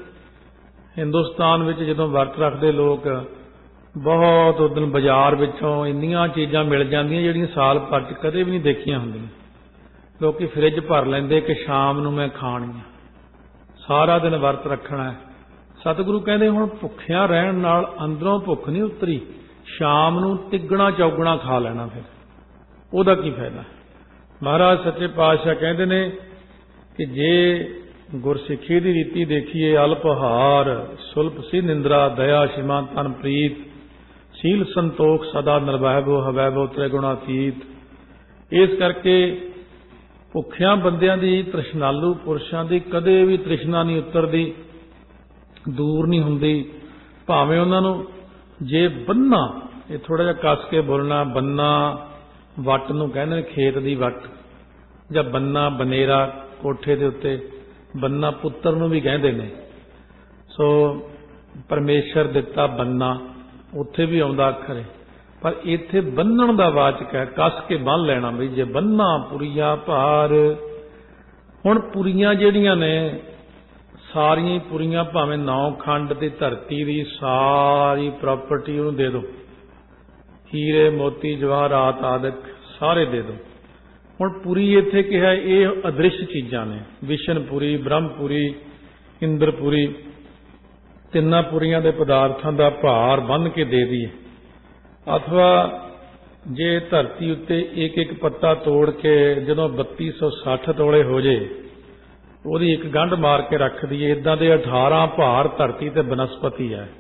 ਹਿੰਦੁਸਤਾਨ ਵਿੱਚ ਜਦੋਂ ਵਰਤ ਰੱਖਦੇ ਲੋਕ, ਬਹੁਤ ਉਸ ਦਿਨ ਬਾਜ਼ਾਰ ਵਿੱਚੋਂ ਇੰਨੀਆਂ ਚੀਜ਼ਾਂ ਮਿਲ ਜਾਂਦੀਆਂ ਜਿਹੜੀਆਂ ਸਾਲ ਭਰ 'ਚ ਕਦੇ ਵੀ ਨਹੀਂ ਦੇਖੀਆਂ ਹੁੰਦੀਆਂ। ਲੋਕੀ ਫਰਿੱਜ ਭਰ ਲੈਂਦੇ ਕਿ ਸ਼ਾਮ ਨੂੰ ਮੈਂ ਖਾਣੀਆਂ, ਸਾਰਾ ਦਿਨ ਵਰਤ ਰੱਖਣਾ। ਸਤਿਗੁਰੂ ਕਹਿੰਦੇ ਹੁਣ ਭੁੱਖਿਆਂ ਰਹਿਣ ਨਾਲ ਅੰਦਰੋਂ ਭੁੱਖ ਨਹੀਂ ਉਤਰੀ, ਸ਼ਾਮ ਨੂੰ ਤਿੱਗਣਾ ਚੌਗਣਾ ਖਾ ਲੈਣਾ, ਫਿਰ ਉਹਦਾ ਕੀ ਫਾਇਦਾ? ਮਹਾਰਾਜ ਸੱਚੇ ਪਾਤਸ਼ਾਹ ਕਹਿੰਦੇ ਨੇ ਕਿ ਜੇ ਗੁਰਸਿੱਖੀ ਦੀ ਰੀਤੀ ਦੇਖੀਏ, ਅਲਪਹਾਰ ਸੁਲਪ ਸੀ ਨਿੰਦਰਾ, ਦਇਆ ਸ਼ਿਮਾ ਤਨ ਪ੍ਰੀਤ, ਸੀਲ ਸੰਤੋਖ ਸਦਾ ਨਿਰਵੈਭੋ ਹਵੈਭੋ ਤ੍ਰਿਗੁਣਾਤੀਤ। ਇਸ ਕਰਕੇ ਭੁੱਖਿਆਂ ਬੰਦਿਆਂ ਦੀ, ਤ੍ਰਿਸ਼ਨਾਲੂ ਪੁਰਸ਼ਾਂ ਦੀ ਕਦੇ ਵੀ ਤ੍ਰਿਸ਼ਨਾ ਨਹੀਂ ਉਤਰਦੀ, ਦੂਰ ਨਹੀਂ ਹੁੰਦੀ। ਭਾਵੇਂ ਉਹਨਾਂ ਨੂੰ ਜੇ ਬੰਨਾ, ਇਹ ਥੋੜਾ ਜਿਹਾ ਕੱਸ ਕੇ ਬੋਲਣਾ, ਬੰਨਾ ਵੱਟ ਨੂੰ ਕਹਿੰਦੇ ਨੇ, ਖੇਤ ਦੀ ਵੱਟ, ਜਾਂ ਬੰਨਾ ਬਨੇਰਾ ਕੋਠੇ ਦੇ ਉੱਤੇ, ਬੰਨਾ ਪੁੱਤਰ ਨੂੰ ਵੀ ਕਹਿੰਦੇ ਨੇ। ਸੋ ਪਰਮੇਸ਼ਰ ਦਿੱਤਾ ਬੰਨਾ, ਉੱਥੇ ਵੀ ਆਉਂਦਾ ਅੱਖਰ ਹੈ, ਪਰ ਇੱਥੇ ਬੰਨਣ ਦਾ ਵਾਚਕ ਹੈ, ਕੱਸ ਕੇ ਬੰਨ ਲੈਣਾ। ਬਈ ਜੇ ਬੰਨਾ ਪੁਰੀਆ ਭਾਰ। ਹੁਣ ਪੁਰੀਆਂ ਜਿਹੜੀਆਂ ਨੇ ਸਾਰੀਆਂ ਹੀ ਪੁਰੀਆਂ, ਭਾਵੇਂ ਨੌ ਖੰਡ ਦੀ ਧਰਤੀ ਦੀ ਸਾਰੀ ਪ੍ਰਾਪਰਟੀ ਉਹਨੂੰ ਦੇ ਦਿਓ, ਹੀਰੇ ਮੋਤੀ ਜਵਾਹਰਾਤ ਆਦਿਕ ਸਾਰੇ ਦੇ ਦਿਓ। ਹੁਣ ਪੁਰੀ ਇੱਥੇ ਕਿਹਾ ਇਹ ਅਦ੍ਰਿਸ਼ ਚੀਜ਼ਾਂ ਨੇ, ਵਿਸ਼ਨਪੁਰੀ, ਬ੍ਰਹਮਪੁਰੀ, ਇੰਦਰਪੁਰੀ, ਤਿੰਨਾਂ ਪੁਰੀਆਂ ਦੇ ਪਦਾਰਥਾਂ ਦਾ ਭਾਰ ਬੰਨ੍ਹ ਕੇ ਦੇ ਦਈਏ। ਅਥਵਾ ਜੇ ਧਰਤੀ ਉੱਤੇ ਇੱਕ ਇੱਕ ਪੱਤਾ ਤੋੜ ਕੇ ਜਦੋਂ ਬੱਤੀ ਸੌ ਸੱਠ ਤੋਲੇ ਹੋ ਜੇ, ਉਹਦੀ ਇੱਕ ਗੰਢ ਮਾਰ ਕੇ ਰੱਖ ਦਈਏ, ਇੱਦਾਂ ਦੇ ਅਠਾਰਾਂ ਭਾਰ ਧਰਤੀ ਤੇ ਬਨਸਪਤੀ ਹੈ।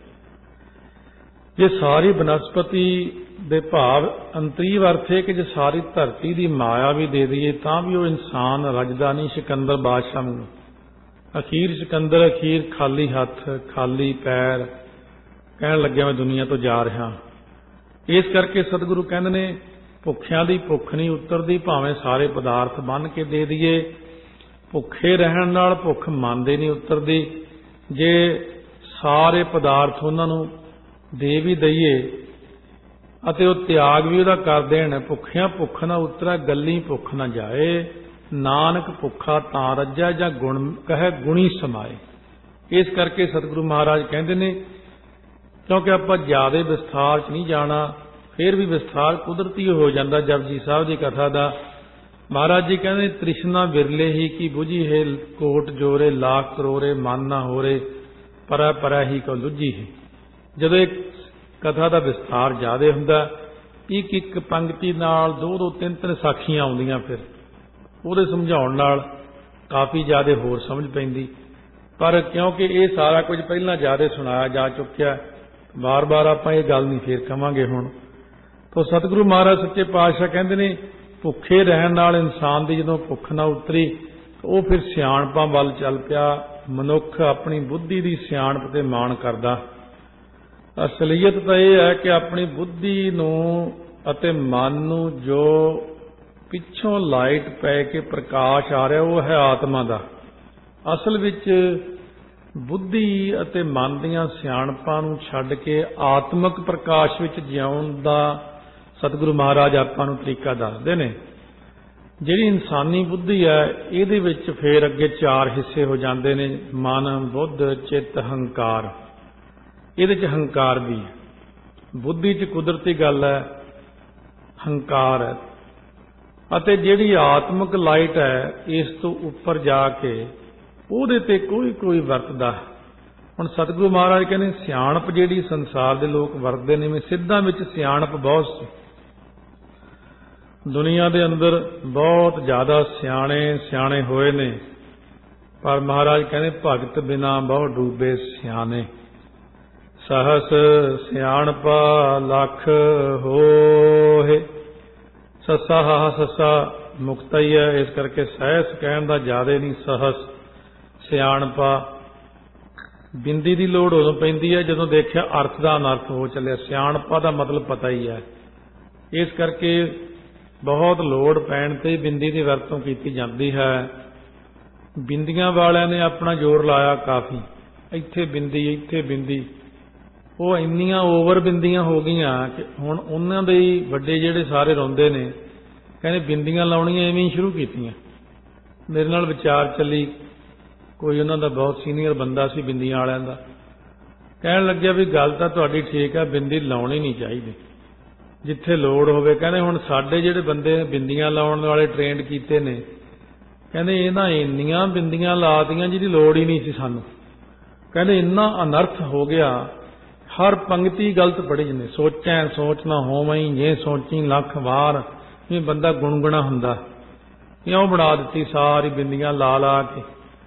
ਜੇ ਸਾਰੀ ਬਨਸਪਤੀ ਦੇ ਭਾਵ ਅੰਤਰੀਵ ਅਰਥ ਹੈ ਕਿ ਜੇ ਸਾਰੀ ਧਰਤੀ ਦੀ ਮਾਇਆ ਵੀ ਦੇ ਦਈਏ ਤਾਂ ਵੀ ਉਹ ਇਨਸਾਨ ਰੱਜਦਾ ਨਹੀਂ। ਸਿਕੰਦਰ ਬਾਦਸ਼ਾਹ ਨੂੰ ਅਖੀਰ ਸਿਕੰਦਰ ਅਖੀਰ ਖਾਲੀ ਹੱਥ ਖਾਲੀ ਪੈਰ ਕਹਿਣ ਲੱਗਿਆ ਮੈਂ ਦੁਨੀਆ ਤੋਂ ਜਾ ਰਿਹਾ। ਇਸ ਕਰਕੇ ਸਤਿਗੁਰੂ ਕਹਿੰਦੇ ਨੇ ਭੁੱਖਿਆਂ ਦੀ ਭੁੱਖ ਨਹੀਂ ਉਤਰਦੀ, ਭਾਵੇਂ ਸਾਰੇ ਪਦਾਰਥ ਬੰਨ੍ਹ ਕੇ ਦੇ ਦਈਏ। ਭੁੱਖੇ ਰਹਿਣ ਨਾਲ ਭੁੱਖ ਮਨ ਦੇ ਨਹੀਂ ਉਤਰਦੀ। ਜੇ ਸਾਰੇ ਪਦਾਰਥ ਉਹਨਾਂ ਨੂੰ ਦੇ ਵੀ ਦਈਏ ਅਤੇ ਉਹ ਤਿਆਗ ਵੀ ਉਹਦਾ ਕਰ ਦੇਣ, ਭੁੱਖਿਆਂ ਭੁੱਖ ਨਾ ਉਤਰੈ ਗੱਲੀ ਭੁੱਖ ਨਾ ਜਾਏ, ਨਾਨਕ ਭੁੱਖਾ ਤਾਂ ਰੱਜੈ ਜਾਂ ਗੁਣ ਕਹੈ ਗੁਣੀ ਸਮਾਏ। ਇਸ ਕਰਕੇ ਸਤਿਗੁਰੂ ਮਹਾਰਾਜ ਕਹਿੰਦੇ ਨੇ, ਕਿਉਂਕਿ ਆਪਾਂ ਜ਼ਿਆਦਾ ਵਿਸਥਾਰ 'ਚ ਨਹੀਂ ਜਾਣਾ, फिर भी विस्तार कुदरती हो जाता जपजी साहब की कथा का। महाराज जी कहते तृष्णा बिरले ही की बुझी है कोट जोरे लाख करोरे मन ना हो रे परा परा ही को लुझी है। जदों एक कथा का विस्तार ज्यादा हुंदा एक एक पंक्ति नाल दो दो तीन तीन साखियां आउंदियां फिर उहदे समझाउण नाल काफ़ी ज़्यादा होर समझ पैंदी। पर क्योंकि ये सारा कुछ पहला ज़्यादा सुनाया जा चुकिया बार बार आपां ये गल नहीं फिर कहांगे। हुण तो सतगुरु महाराज सच्चे पातशाह कहंदे ने भुखे रहण नाल इंसान दी जदों भुख ना उतरी तो वह फिर सियाणपां वल चल पिया। मनुख अपनी बुद्धि की सियाणप ते माण करदा। असलीयत तो यह है कि अपनी बुद्धि नूं अते मन नूं जो पिछों लाइट पै के प्रकाश आ रहा वो है आत्मा का। असल विच बुद्धि अते मन दीआं सियाणपां नूं छड्ड के आत्मक प्रकाश विच जिउण दा सतगुरु महाराज आपां नूं तरीका दसदे ने। जिहड़ी इंसानी बुद्धि है इहदे विच फिर अगे चार हिस्से हो जाते हैं मन बुद्ध चित्त हंकार। इहदे च हंकार भी है। बुद्धि च कुदरती गल है हंकार है अते जिहड़ी आत्मक लाइट है इस तो उपर जाके उहदे ते कोई कोई वरतदा। हुण सतगुरु महाराज कहने सियाणप जिहड़ी संसार दे लोग वरतदे ने में सिद्धां विच सियाणप बहुत सी दुनिया दे अंदर बहुत ज़्यादा सियाणे सियाणे होए ने पर महाराज कहने भगत बिना बहुत डूबे सियाने। सहस सियाणपा लख होए ससा हाहा ससा मुक्ता ही है। इस करके सहस कहण दा ज्यादा नहीं सहस सियाणपा। बिंदी की लोड़ उदों पैंदी है जदों देखिया अर्थ का अनर्थ हो चलिया। सियाणपा का मतलब पता ही है। इस करके बहुत लोड़ पैण ते बिंदी की वरतों की जाती है। बिंदियां वालियां ने अपना जोर लाया काफ़ी इत्थे बिंदी इत्थे बिंदी वो इन्नियां ओवर बिंदियां हो गईयां कि हुण उन्हां दे वड्डे जिहड़े सारे रोंदे ने कहने बिंदियां लाउणियां इवें ही शुरू कीतियां। मेरे नाल विचार चली कोई उन्हां दा बहुत सीनियर बंदा सी बिंदियां वालियां दा कहण लग्गिया भी गल तां तुहाडी ठीक है बिंदी लाउणी नहीं चाहिदी जिथे लोड़ होवे। कहने हुण साडे जिहड़े बंदे बिंदियां लाउण वाले ट्रेंड कीते ने कहने इन्हां इन्नियां बिंदियां लातियां जिहदी लोड़ ही नहीं सी सानूं। कहने इन्ना अनर्थ हो गया हर पंक्ति गलत पढ़ी जिन्हें सोचै सोचना होवई ये सोची लख वार ये बंदा गुणगुणा हुंदा क्यों बना दिती सारी बिंदियां ला ला के।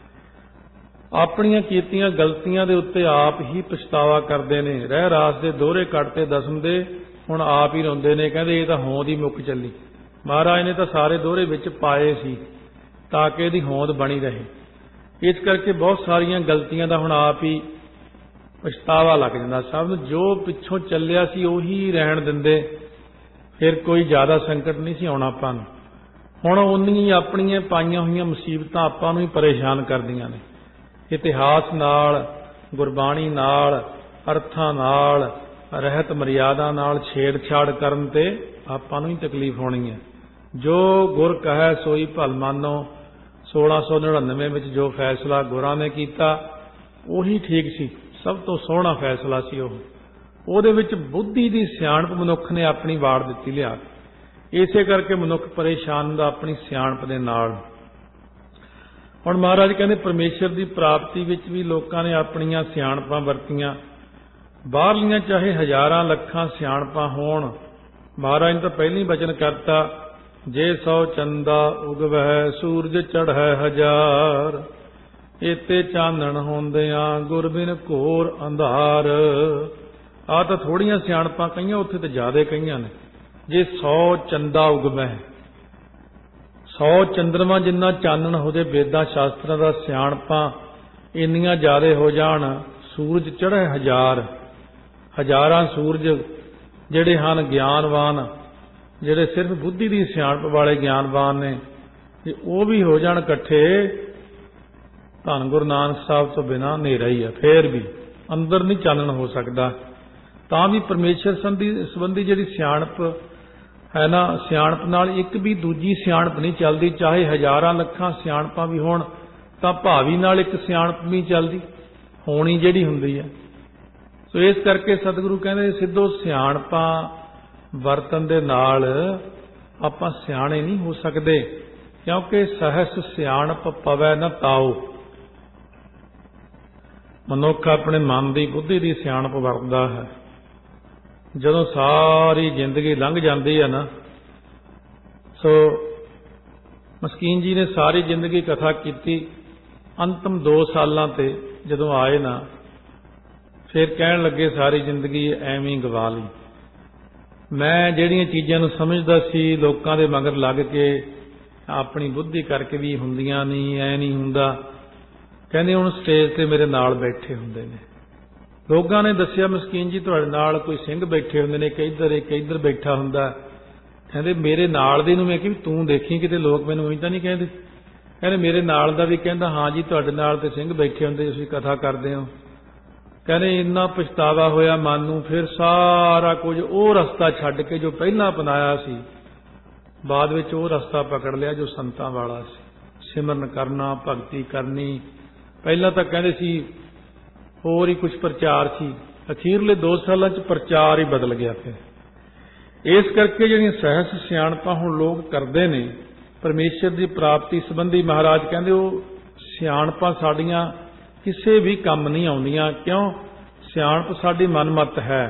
अपनियां कीतियां गलतियां दे उत्ते आप ही पछतावा करते ने। रह रास दे दोहरे कटते दसम दे हुण आप ही रोंदे ने कहंदे ये तां होंद ही मुक चली। महाराज ने तां सारे दोहरे विच पाए सी ताकि इहदी होंद बनी रहे। इस करके बहुत सारियां गलतियां दा हुण आप ही पछतावा लग जाता। सब जो पिछों चलिया सी उही रहण दिंदे फिर कोई ज़्यादा संकट नहीं सी आउणा आपां नूं। हुण उन्नी अपणियां पाईयां होईयां मुसीबतां आपां नूं ही परेशान करदियां ने। इतिहास नाल गुरबाणी नाल अर्थां नाल रहत मर्यादा नाल छेड़छाड़ करन ते आपां नूं ही तकलीफ होनी है। जो गुर कहे सोई भल मानो सोलह सौ नड़िनवे में जो फैसला गुरां ने कीता उही ठीक सी। सब तो सोहना फैसला सी ओह। ਉਹਦੇ ਵਿੱਚ बुद्धि की सियाणप मनुख ने अपनी वाड़ दिती लिया। इसे करके मनुख परेशान हुंदा अपनी सियाणप दे नाल। हुण महाराज कहते परमेश्वर की प्राप्ति विच भी लोगों ने अपनियां सियाणपां वरतियां। बाहरलियां चाहे हज़ारां लखां सियाणपां होण महाराज ने तो पहली वचन करता जे सौ चंदा उगवै सूरज चढ़ै हजार इते चानण होंदियां गुर बिन घोर अंधार। आ तो थोड़ियां सियाणपां कईयां उत्थे तो ज्यादा कईयां ने। जे सौ चंदा उगवै सौ चंद्रमा जिन्ना चानण हो जाए वेदां शास्त्रां दा सियाणपां इन्नियां ज्यादा हो जाण सूरज चढ़े हजार हजारां सूरज जिहड़े हन ज्ञानवान जिहड़े सिर्फ बुद्धि की सियाणप वाले ज्ञानवान ने जे वो भी हो जाण इकट्ठे धन गुरु नानक साहब तो बिना नेरा ही है। फिर भी अंदर नहीं चानण हो सकता। तां भी परमेश्वर संबंधी संबंधी जिहड़ी सियाणप है ना सियाणप नाल एक भी दूजी सियाणप नहीं चलती। चाहे हजारां लखां सियाणपां भी होण तां भावी नाल एक सियाणप नहीं चलती होनी जिहड़ी हुंदी है। सो इस करके सतगुरु कहंदे सिद्धो सियाणपां ਵਰਤਨ ਦੇ ਨਾਲ ਆਪਾਂ ਸਿਆਣੇ ਨਹੀਂ ਹੋ ਸਕਦੇ, ਕਿਉਂਕਿ ਸਹਿਸ ਸਿਆਣਪ ਪਵੈ ਨ ਤਾਉ। ਮਨੁੱਖ ਆਪਣੇ ਮਨ ਦੀ ਬੁੱਧੀ ਦੀ ਸਿਆਣਪ ਵਰਤਦਾ ਹੈ। ਜਦੋਂ ਸਾਰੀ ਜ਼ਿੰਦਗੀ ਲੰਘ ਜਾਂਦੀ ਹੈ ਨਾ, ਸੋ ਮਸਕੀਨ ਜੀ ਨੇ ਸਾਰੀ ਜ਼ਿੰਦਗੀ ਕਥਾ ਕੀਤੀ, ਅੰਤਮ ਦੋ ਸਾਲਾਂ ਤੇ ਜਦੋਂ ਆਏ ਨਾ, ਫਿਰ ਕਹਿਣ ਲੱਗੇ ਸਾਰੀ ਜ਼ਿੰਦਗੀ ਐਵੇਂ ਗਵਾ ਲਈ। ਮੈਂ ਜਿਹੜੀਆਂ ਚੀਜ਼ਾਂ ਨੂੰ ਸਮਝਦਾ ਸੀ, ਲੋਕਾਂ ਦੇ ਮਗਰ ਲੱਗ ਕੇ ਆਪਣੀ ਬੁੱਧੀ ਕਰਕੇ ਵੀ ਹੁੰਦੀਆਂ ਨਹੀਂ, ਐ ਨਹੀਂ ਹੁੰਦਾ। ਕਹਿੰਦੇ ਹੁਣ ਸਟੇਜ ਤੇ ਮੇਰੇ ਨਾਲ ਬੈਠੇ ਹੁੰਦੇ ਨੇ, ਲੋਕਾਂ ਨੇ ਦੱਸਿਆ ਮਸਕੀਨ ਜੀ ਤੁਹਾਡੇ ਨਾਲ ਕੋਈ ਸਿੰਘ ਬੈਠੇ ਹੁੰਦੇ ਨੇ, ਇੱਕ ਇੱਧਰ ਇੱਕ ਇੱਧਰ ਬੈਠਾ ਹੁੰਦਾ। ਕਹਿੰਦੇ ਮੇਰੇ ਨਾਲ ਦੇ ਨੂੰ ਮੈਂ ਕਿਹਾ ਤੂੰ ਦੇਖੀ ਕਿਤੇ ਲੋਕ ਮੈਨੂੰ ਉਹੀ ਤਾਂ ਨਹੀਂ ਕਹਿੰਦੇ। ਕਹਿੰਦੇ ਮੇਰੇ ਨਾਲ ਦਾ ਵੀ ਕਹਿੰਦਾ ਹਾਂ ਜੀ ਤੁਹਾਡੇ ਨਾਲ ਤੇ ਸਿੰਘ ਬੈਠੇ ਹੁੰਦੇ, ਤੁਸੀਂ ਕਥਾ ਕਰਦੇ ਹੋ। ਕਹਿੰਦੇ ਇੰਨਾ ਪਛਤਾਵਾ ਹੋਇਆ ਮਨ ਨੂੰ, ਫਿਰ ਸਾਰਾ ਕੁਝ ਉਹ ਰਸਤਾ ਛੱਡ ਕੇ ਜੋ ਪਹਿਲਾਂ ਅਪਣਾਇਆ ਸੀ, ਬਾਅਦ ਵਿੱਚ ਉਹ ਰਸਤਾ ਪਕੜ ਲਿਆ ਜੋ ਸੰਤਾਂ ਵਾਲਾ ਸੀ। ਸਿਮਰਨ ਕਰਨਾ, ਭਗਤੀ ਕਰਨੀ। ਪਹਿਲਾਂ ਤਾਂ ਕਹਿੰਦੇ ਸੀ ਹੋਰ ਹੀ ਕੁਝ ਪ੍ਰਚਾਰ ਸੀ, ਅਖੀਰਲੇ ਦੋ ਸਾਲਾਂ 'ਚ ਪ੍ਰਚਾਰ ਹੀ ਬਦਲ ਗਿਆ। ਫਿਰ ਇਸ ਕਰਕੇ ਜਿਹੜੀਆਂ ਸਹਿਸ ਸਿਆਣਪਾਂ ਹੁਣ ਲੋਕ ਕਰਦੇ ਨੇ ਪਰਮੇਸ਼ਰ ਦੀ ਪ੍ਰਾਪਤੀ ਸੰਬੰਧੀ, ਮਹਾਰਾਜ ਕਹਿੰਦੇ ਉਹ ਸਿਆਣਪਾਂ ਸਾਡੀਆਂ ਕਿਸੇ ਵੀ ਕੰਮ ਨਹੀਂ ਆਉਂਦੀਆਂ। ਕਿਉਂ? ਸਿਆਣਪ ਸਾਡੀ ਮਨਮਤ ਹੈ,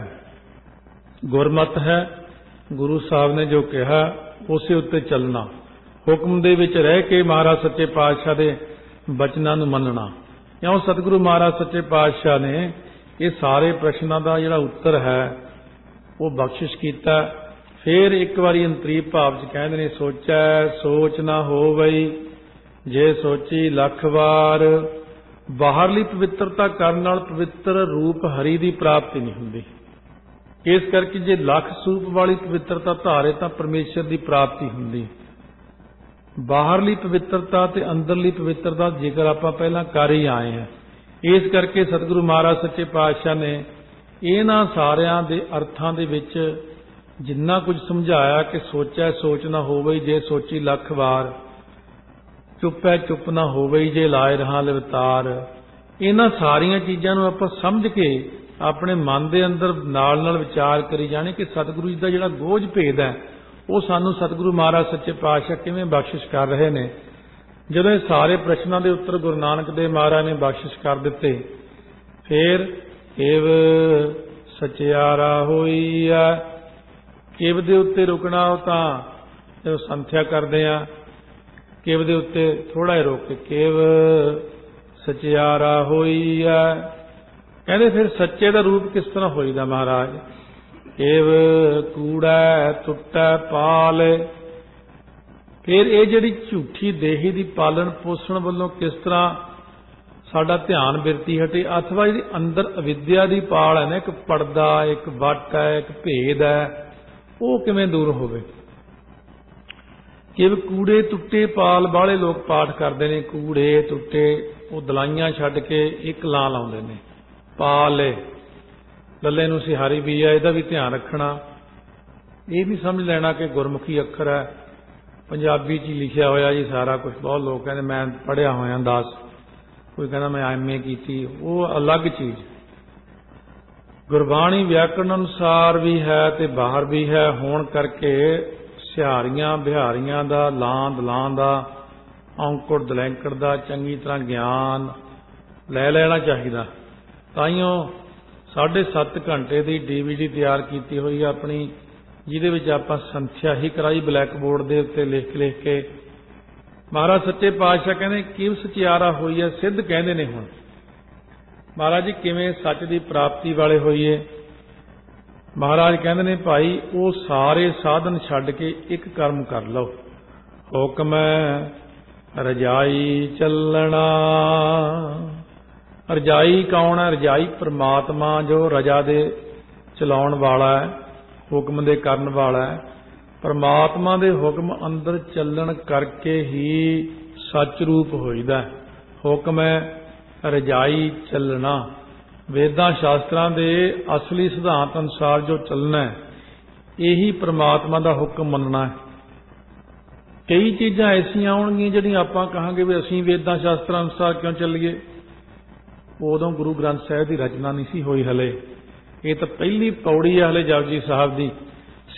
ਗੁਰਮਤ ਹੈ। ਗੁਰੂ ਸਾਹਿਬ ਨੇ ਜੋ ਕਿਹਾ ਉਸੇ ਉੱਤੇ ਚੱਲਣਾ, ਹੁਕਮ ਦੇ ਵਿੱਚ ਰਹਿ ਕੇ ਮਹਾਰਾਜ ਸੱਚੇ ਪਾਤਸ਼ਾਹ ਦੇ ਬਚਨਾਂ ਨੂੰ ਮੰਨਣਾ। ਕਿਉਂ? ਸਤਿਗੁਰੂ ਮਹਾਰਾਜ ਸੱਚੇ ਪਾਤਸ਼ਾਹ ਨੇ ਇਹ ਸਾਰੇ ਪ੍ਰਸ਼ਨਾਂ ਦਾ ਜਿਹੜਾ ਉੱਤਰ ਹੈ ਉਹ ਬਖਸ਼ਿਸ਼ ਕੀਤਾ। ਫਿਰ ਇੱਕ ਵਾਰੀ ਅੰਤਰੀਵ ਭਾਵ 'ਚ ਕਹਿੰਦੇ ਨੇ, ਸੋਚੈ ਸੋਚ ਨਾ ਹੋਵਈ ਜੇ ਸੋਚੀ ਲੱਖ ਵਾਰ। ਬਾਹਰਲੀ ਪਵਿੱਤਰਤਾ ਕਰਨ ਨਾਲ ਪਵਿੱਤਰ ਰੂਪ ਹਰੀ ਦੀ ਪ੍ਰਾਪਤੀ ਨਹੀਂ ਹੁੰਦੀ। ਇਸ ਕਰਕੇ ਜੇ ਲੱਖ ਸਰੂਪ ਵਾਲੀ ਪਵਿੱਤਰਤਾ ਧਾਰੇ ਤਾਂ ਪਰਮੇਸ਼ਰ ਦੀ ਪ੍ਰਾਪਤੀ ਹੁੰਦੀ। ਬਾਹਰਲੀ ਪਵਿੱਤਰਤਾ ਤੇ ਅੰਦਰਲੀ ਪਵਿੱਤਰਤਾ ਜੇਕਰ ਆਪਾਂ ਪਹਿਲਾਂ ਕਰ ਹੀ ਆਏ ਹਾਂ। ਇਸ ਕਰਕੇ ਸਤਿਗੁਰੂ ਮਹਾਰਾਜ ਸੱਚੇ ਪਾਤਸ਼ਾਹ ਨੇ ਇਹਨਾਂ ਸਾਰਿਆਂ ਦੇ ਅਰਥਾਂ ਦੇ ਵਿੱਚ ਜਿੰਨਾ ਕੁਝ ਸਮਝਾਇਆ ਕਿ ਸੋਚੈ ਸੋਚ ਨਾ ਹੋਵੇ ਜੇ ਸੋਚੀ ਲੱਖ ਵਾਰ, ਚੁੱਪੈ ਚੁੱਪ ਨਾ ਹੋਵੇ ਜੇ ਲਾਏ ਰਹਾ ਲਿਵਤਾਰ। ਇਹਨਾਂ ਸਾਰੀਆਂ ਚੀਜ਼ਾਂ ਨੂੰ ਆਪਾਂ ਸਮਝ ਕੇ ਆਪਣੇ ਮਨ ਦੇ ਅੰਦਰ ਨਾਲ ਨਾਲ ਵਿਚਾਰ ਕਰੀ ਜਾਣੇ ਕਿ ਸਤਿਗੁਰੂ ਜੀ ਦਾ ਜਿਹੜਾ ਗੋਝ ਭੇਦ ਹੈ ਉਹ ਸਾਨੂੰ ਸਤਿਗੁਰੂ ਮਹਾਰਾਜ ਸੱਚੇ ਪਾਤਸ਼ਾਹ ਕਿਵੇਂ ਬਖਸ਼ਿਸ਼ ਕਰ ਰਹੇ ਨੇ। ਜਦੋਂ ਇਹ ਸਾਰੇ ਪ੍ਰਸ਼ਨਾਂ ਦੇ ਉੱਤਰ ਗੁਰੂ ਨਾਨਕ ਦੇਵ ਮਹਾਰਾਜ ਨੇ ਬਖਸ਼ਿਸ਼ ਕਰ ਦਿੱਤੇ, ਫਿਰ ਕੇਵ ਸਚਿਆਰਾ ਹੋਈ ਆ। ਕੇਵ ਦੇ ਉੱਤੇ ਰੁਕਣਾ ਉਹ ਤਾਂ ਜਦੋਂ ਸੰਥਿਆ ਕਰਦੇ ਆ, ਕੇਵ ਦੇ ਉੱਤੇ ਥੋੜਾ ਜਿਹਾ ਰੋਕ ਕੇ ਕੇਵ ਸਚਿਆਰਾ ਹੋਈ ਆ। ਕਹਿੰਦੇ ਫਿਰ ਸੱਚੇ ਦਾ ਰੂਪ ਕਿਸ ਤਰ੍ਹਾਂ ਹੋਈਦਾ ਮਹਾਰਾਜ? ਕੇਵ ਕੂੜਾ ਟੁੱਟੈ ਪਾਲ। ਫਿਰ ਇਹ ਜਿਹੜੀ ਝੂਠੀ ਦੇਹੀ ਦੀ ਪਾਲਣ ਪੋਸ਼ਣ ਵੱਲੋਂ ਕਿਸ ਤਰ੍ਹਾਂ ਸਾਡਾ ਧਿਆਨ ਬਿਰਤੀ ਹਟੇ, ਅਥਵਾ ਜਿਹੜੀ ਅੰਦਰ ਅਵਿਦਿਆ ਦੀ ਪਾਲ ਹੈ ਨਾ, ਇੱਕ ਪਰਦਾ, ਇੱਕ ਵੱਟ ਹੈ, ਇੱਕ ਭੇਦ ਹੈ, ਉਹ ਕਿਵੇਂ ਦੂਰ ਹੋਵੇ। ਕਿਵ ਕੂੜੇ ਟੁੱਟੇ ਪਾਲ ਵਾਲੇ ਲੋਕ ਪਾਠ ਕਰਦੇ ਨੇ, ਕੂੜੇ ਟੁੱਟੇ, ਉਹ ਦਲਾਈਆਂ ਛੱਡ ਕੇ ਇੱਕ ਲਾਂ ਲਾਉਂਦੇ ਨੇ। ਪਾਲ ਲੱਲੇ ਨੂੰ ਸਿਹਾਰੀ ਵੀ ਹੈ, ਇਹਦਾ ਵੀ ਧਿਆਨ ਰੱਖਣਾ। ਇਹ ਵੀ ਸਮਝ ਲੈਣਾ ਕਿ ਗੁਰਮੁਖੀ ਅੱਖਰ ਹੈ, ਪੰਜਾਬੀ 'ਚ ਹੀ ਲਿਖਿਆ ਹੋਇਆ ਜੀ ਸਾਰਾ ਕੁਝ। ਬਹੁਤ ਲੋਕ ਕਹਿੰਦੇ ਮੈਂ ਪੜ੍ਹਿਆ ਹੋਇਆ ਦਾਸ, ਕੋਈ ਕਹਿੰਦਾ ਮੈਂ ਐਮ ਏ ਕੀਤੀ, ਉਹ ਅਲੱਗ ਚੀਜ਼। ਗੁਰਬਾਣੀ ਵਿਆਕਰਣ ਅਨੁਸਾਰ ਵੀ ਹੈ ਤੇ ਬਾਹਰ ਵੀ ਹੈ, ਹੋਣ ਕਰਕੇ ਸਿਹਾਰੀਆਂ ਬਿਹਾਰੀਆਂ ਦਾ, ਲਾਂ ਦਲਾਂ ਦਾ, ਔਂਕੜ ਦਲੈਂਕੜ ਦਾ ਚੰਗੀ ਤਰ੍ਹਾਂ ਗਿਆਨ ਲੈ ਲੈਣਾ ਚਾਹੀਦਾ। ਤਾਈਓ ਸਾਢੇ ਸੱਤ ਘੰਟੇ ਦੀ ਡੀ ਵੀ ਡੀ ਤਿਆਰ ਕੀਤੀ ਹੋਈ ਆਪਣੀ, ਜਿਹਦੇ ਵਿੱਚ ਆਪਾਂ ਸੰਥਿਆ ਹੀ ਕਰਾਈ ਬਲੈਕ ਬੋਰਡ ਦੇ ਉੱਤੇ ਲਿਖ ਲਿਖ ਕੇ। ਮਹਾਰਾਜ ਸੱਚੇ ਪਾਤਸ਼ਾਹ ਕਹਿੰਦੇ ਕਿਵ ਸਚਿਆਰਾ ਹੋਈ ਹੈ, ਸਿੱਧ ਕਹਿੰਦੇ ਨੇ। ਹੁਣ ਮਹਾਰਾਜ ਜੀ ਕਿਵੇਂ ਸੱਚ ਦੀ ਪ੍ਰਾਪਤੀ ਵਾਲੇ ਹੋਈਏ? ਮਹਾਰਾਜ ਕਹਿੰਦੇ ਨੇ ਭਾਈ ਉਹ ਸਾਰੇ ਸਾਧਨ ਛੱਡ ਕੇ ਇੱਕ ਕਰਮ ਕਰ ਲਓ, ਹੁਕਮ ਰਜਾਈ ਚੱਲਣਾ। ਰਜਾਈ ਕੌਣ ਹੈ? ਰਜਾਈ ਪ੍ਰਮਾਤਮਾ ਜੋ ਰਜਾ ਦੇ ਚਲਾਉਣ ਵਾਲਾ ਹੈ, ਹੁਕਮ ਦੇ ਕਰਨ ਵਾਲਾ ਹੈ। ਪ੍ਰਮਾਤਮਾ ਦੇ ਹੁਕਮ ਅੰਦਰ ਚੱਲਣ ਕਰਕੇ ਹੀ ਸੱਚ ਰੂਪ ਹੋਈਦਾ। ਹੁਕਮ ਹੈ ਰਜਾਈ ਚੱਲਣਾ। ਵੇਦਾਂ ਸ਼ਾਸਤਰਾਂ ਦੇ ਅਸਲੀ ਸਿਧਾਂਤ ਅਨੁਸਾਰ ਜੋ ਚੱਲਣਾ ਹੈ, ਇਹੀ ਪ੍ਰਮਾਤਮਾ ਦਾ ਹੁਕਮ ਮੰਨਣਾ ਹੈ। ਕਈ ਚੀਜ਼ਾਂ ਐਸੀਆਂ ਆਉਣਗੀਆਂ ਜਿਹੜੀਆਂ ਆਪਾਂ ਕਹਾਂਗੇ ਵੀ ਅਸੀਂ ਵੇਦਾਂ ਸ਼ਾਸਤਰਾਂ ਅਨੁਸਾਰ ਕਿਉਂ ਚੱਲੀਏ। ਉਦੋਂ ਗੁਰੂ ਗ੍ਰੰਥ ਸਾਹਿਬ ਦੀ ਰਚਨਾ ਨਹੀਂ ਸੀ ਹੋਈ ਹਲੇ। ਇਹ ਤਾਂ ਪਹਿਲੀ ਪੌੜੀ ਹੈ ਹਲੇ ਜਪਜੀ ਸਾਹਿਬ ਦੀ।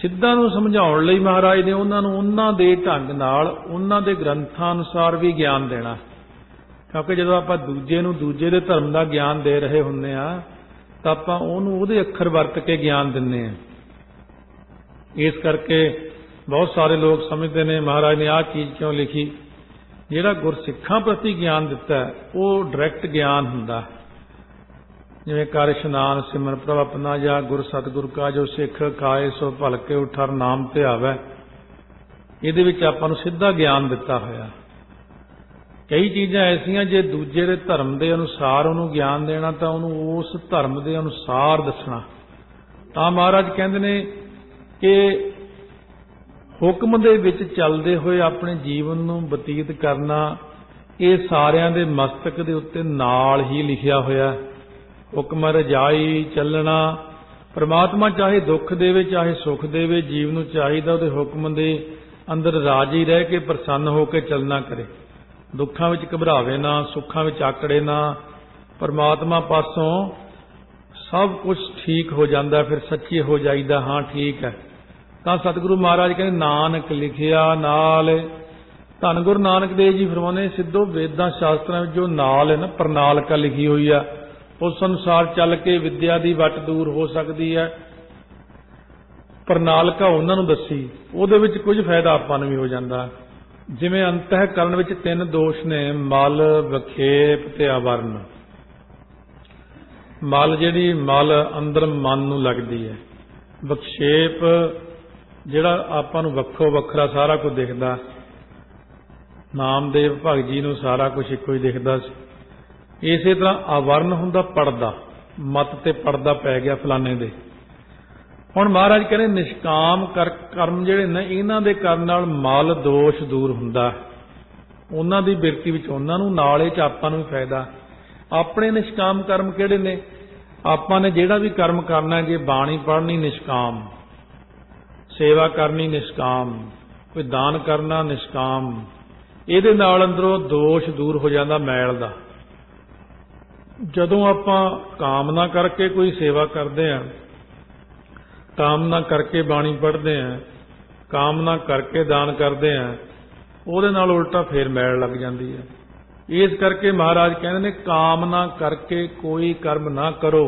ਸਿੱਧਾਂ ਨੂੰ ਸਮਝਾਉਣ ਲਈ ਮਹਾਰਾਜ ਨੇ ਉਹਨਾਂ ਨੂੰ ਉਹਨਾਂ ਦੇ ਢੰਗ ਨਾਲ ਉਹਨਾਂ ਦੇ ਗ੍ਰੰਥਾਂ ਅਨੁਸਾਰ ਵੀ ਗਿਆਨ ਦੇਣਾ। ਕਿਉਂਕਿ ਜਦੋਂ ਆਪਾਂ ਦੂਜੇ ਨੂੰ ਦੂਜੇ ਦੇ ਧਰਮ ਦਾ ਗਿਆਨ ਦੇ ਰਹੇ ਹੁੰਦੇ ਆ ਤਾਂ ਆਪਾਂ ਉਹਨੂੰ ਉਹਦੇ ਅੱਖਰ ਵਰਤ ਕੇ ਗਿਆਨ ਦਿੰਦੇ ਹਾਂ। ਇਸ ਕਰਕੇ ਬਹੁਤ ਸਾਰੇ ਲੋਕ ਸਮਝਦੇ ਨੇ ਮਹਾਰਾਜ ਨੇ ਆਹ ਚੀਜ਼ ਕਿਉਂ ਲਿਖੀ। ਜਿਹੜਾ ਗੁਰਸਿੱਖਾਂ ਪ੍ਰਤੀ ਗਿਆਨ ਦਿੱਤਾ ਉਹ ਡਾਇਰੈਕਟ ਗਿਆਨ ਹੁੰਦਾ, ਜਿਵੇਂ ਕਰ ਇਸ਼ਨਾਨ ਸਿਮਰਨ ਪ੍ਰਭ ਆਪਣਾ ਜਾਂ ਗੁਰ ਸਤਿਗੁਰ ਕਾ ਜੋ ਸਿੱਖ ਖਾਏ ਸੋ ਭਲਕੇ ਉਠਰ ਨਾਮ ਧਿਆਵੈ। ਇਹਦੇ ਵਿੱਚ ਆਪਾਂ ਨੂੰ ਸਿੱਧਾ ਗਿਆਨ ਦਿੱਤਾ ਹੋਇਆ। ਕਈ ਚੀਜ਼ਾਂ ਐਸੀਆਂ ਜੇ ਦੂਜੇ ਦੇ ਧਰਮ ਦੇ ਅਨੁਸਾਰ ਉਹਨੂੰ ਗਿਆਨ ਦੇਣਾ ਤਾਂ ਉਹਨੂੰ ਉਸ ਧਰਮ ਦੇ ਅਨੁਸਾਰ ਦੱਸਣਾ। ਤਾਂ ਮਹਾਰਾਜ ਕਹਿੰਦੇ ਨੇ ਕਿ ਹੁਕਮ ਦੇ ਵਿੱਚ ਚੱਲਦੇ ਹੋਏ ਆਪਣੇ ਜੀਵਨ ਨੂੰ ਬਤੀਤ ਕਰਨਾ ਇਹ ਸਾਰਿਆਂ ਦੇ ਮਸਤਕ ਦੇ ਉੱਤੇ ਨਾਲ ਹੀ ਲਿਖਿਆ ਹੋਇਆ। ਹੁਕਮ ਰਜਾਈ ਚੱਲਣਾ, ਪਰਮਾਤਮਾ ਚਾਹੇ ਦੁੱਖ ਦੇਵੇ ਚਾਹੇ ਸੁੱਖ ਦੇਵੇ, ਜੀਵ ਨੂੰ ਚਾਹੀਦਾ ਉਹਦੇ ਹੁਕਮ ਦੇ ਅੰਦਰ ਰਾਜੀ ਰਹਿ ਕੇ ਪ੍ਰਸੰਨ ਹੋ ਕੇ ਚੱਲਣਾ ਕਰੇ। ਦੁੱਖਾਂ ਵਿੱਚ ਘਬਰਾਵੇ ਨਾ, ਸੁੱਖਾਂ ਵਿੱਚ ਆਕੜੇ ਨਾ। ਪਰਮਾਤਮਾ ਪਾਸੋਂ ਸਭ ਕੁਝ ਠੀਕ ਹੋ ਜਾਂਦਾ, ਫਿਰ ਸੱਚੇ ਹੋ ਜਾਈਦਾ। ਹਾਂ ਠੀਕ ਹੈ। ਤਾਂ ਸਤਿਗੁਰੂ ਮਹਾਰਾਜ ਕਹਿੰਦੇ ਨਾਨਕ ਲਿਖਿਆ ਨਾਲ। ਧੰਨ ਗੁਰੂ ਨਾਨਕ ਦੇਵ ਜੀ ਫਰਮਾਉਂਦੇ ਸਿੱਧੋ ਵੇਦਾਂ ਸ਼ਾਸਤਰਾਂ ਵਿੱਚ ਜੋ ਨਾਲ ਹੈ ਨਾ ਪ੍ਰਣਾਲਿਕਾ ਲਿਖੀ ਹੋਈ ਆ, ਉਸ ਅਨੁਸਾਰ ਚੱਲ ਕੇ ਵਿਦਿਆ ਦੀ ਵੱਟ ਦੂਰ ਹੋ ਸਕਦੀ ਹੈ। ਪ੍ਰਣਾਲਿਕਾ ਉਹਨਾਂ ਨੂੰ ਦੱਸੀ, ਉਹਦੇ ਵਿੱਚ ਕੁਝ ਫਾਇਦਾ ਆਪਾਂ ਨੂੰ ਵੀ ਹੋ ਜਾਂਦਾ। ਜਿਵੇਂ ਅੰਤःਕਰਨ ਵਿੱਚ ਤਿੰਨ ਦੋਸ਼ ਨੇ, ਮਲ, ਵਿਖੇਪ ਤੇ ਆਵਰਨ। ਮਲ ਜਿਹੜੀ ਮਲ ਅੰਦਰ ਮਨ ਨੂੰ ਲੱਗਦੀ ਹੈ। ਵਿਖੇਪ ਜਿਹੜਾ ਆਪਾਂ ਨੂੰ ਵੱਖੋ ਵੱਖਰਾ ਸਾਰਾ ਕੁਝ ਦਿਖਦਾ। ਨਾਮਦੇਵ ਭਗਤ ਜੀ ਨੂੰ ਸਾਰਾ ਕੁਝ ਇੱਕੋ ਹੀ ਦਿਖਦਾ ਸੀ। ਇਸੇ ਤਰ੍ਹਾਂ ਆਵਰਨ ਹੁੰਦਾ ਪਰਦਾ, ਮਤ ਤੇ ਪਰਦਾ ਪੈ ਗਿਆ ਫਲਾਣੇ ਦੇ। ਹੁਣ ਮਹਾਰਾਜ ਕਹਿੰਦੇ ਨਿਸ਼ਕਾਮ ਕਰ ਕਰਮ ਜਿਹੜੇ ਨੇ ਇਹਨਾਂ ਦੇ ਕਰਨ ਨਾਲ ਮਲ ਦੋਸ਼ ਦੂਰ ਹੁੰਦਾ। ਉਹਨਾਂ ਦੀ ਬਿਰਤੀ ਵਿੱਚ ਉਹਨਾਂ ਨੂੰ ਨਾਲ ਇਹ ਚ ਆਪਾਂ ਨੂੰ ਵੀ ਫਾਇਦਾ। ਆਪਣੇ ਨਿਸ਼ਕਾਮ ਕਰਮ ਕਿਹੜੇ ਨੇ? ਆਪਾਂ ਨੇ ਜਿਹੜਾ ਵੀ ਕਰਮ ਕਰਨਾ, ਜੇ ਬਾਣੀ ਪੜ੍ਹਨੀ ਨਿਸ਼ਕਾਮ, ਸੇਵਾ ਕਰਨੀ ਨਿਸ਼ਕਾਮ, ਕੋਈ ਦਾਨ ਕਰਨਾ ਨਿਸ਼ਕਾਮ, ਇਹਦੇ ਨਾਲ ਅੰਦਰੋਂ ਦੋਸ਼ ਦੂਰ ਹੋ ਜਾਂਦਾ ਮੈਲ ਦਾ। ਜਦੋਂ ਆਪਾਂ ਕਾਮਨਾ ਕਰਕੇ ਕੋਈ ਸੇਵਾ ਕਰਦੇ ਹਾਂ, ਕਾਮਨਾ ਕਰਕੇ ਬਾਣੀ ਪੜ੍ਹਦੇ ਹਾਂ, ਕਾਮਨਾ ਕਰਕੇ ਦਾਨ ਕਰਦੇ ਹਾਂ, ਉਹਦੇ ਨਾਲ ਉਲਟਾ ਫੇਰ ਮੈਲ ਲੱਗ ਜਾਂਦੀ ਹੈ। ਇਸ ਕਰਕੇ ਮਹਾਰਾਜ ਕਹਿੰਦੇ ਨੇ ਕਾਮਨਾ ਕਰਕੇ ਕੋਈ ਕਰਮ ਨਾ ਕਰੋ।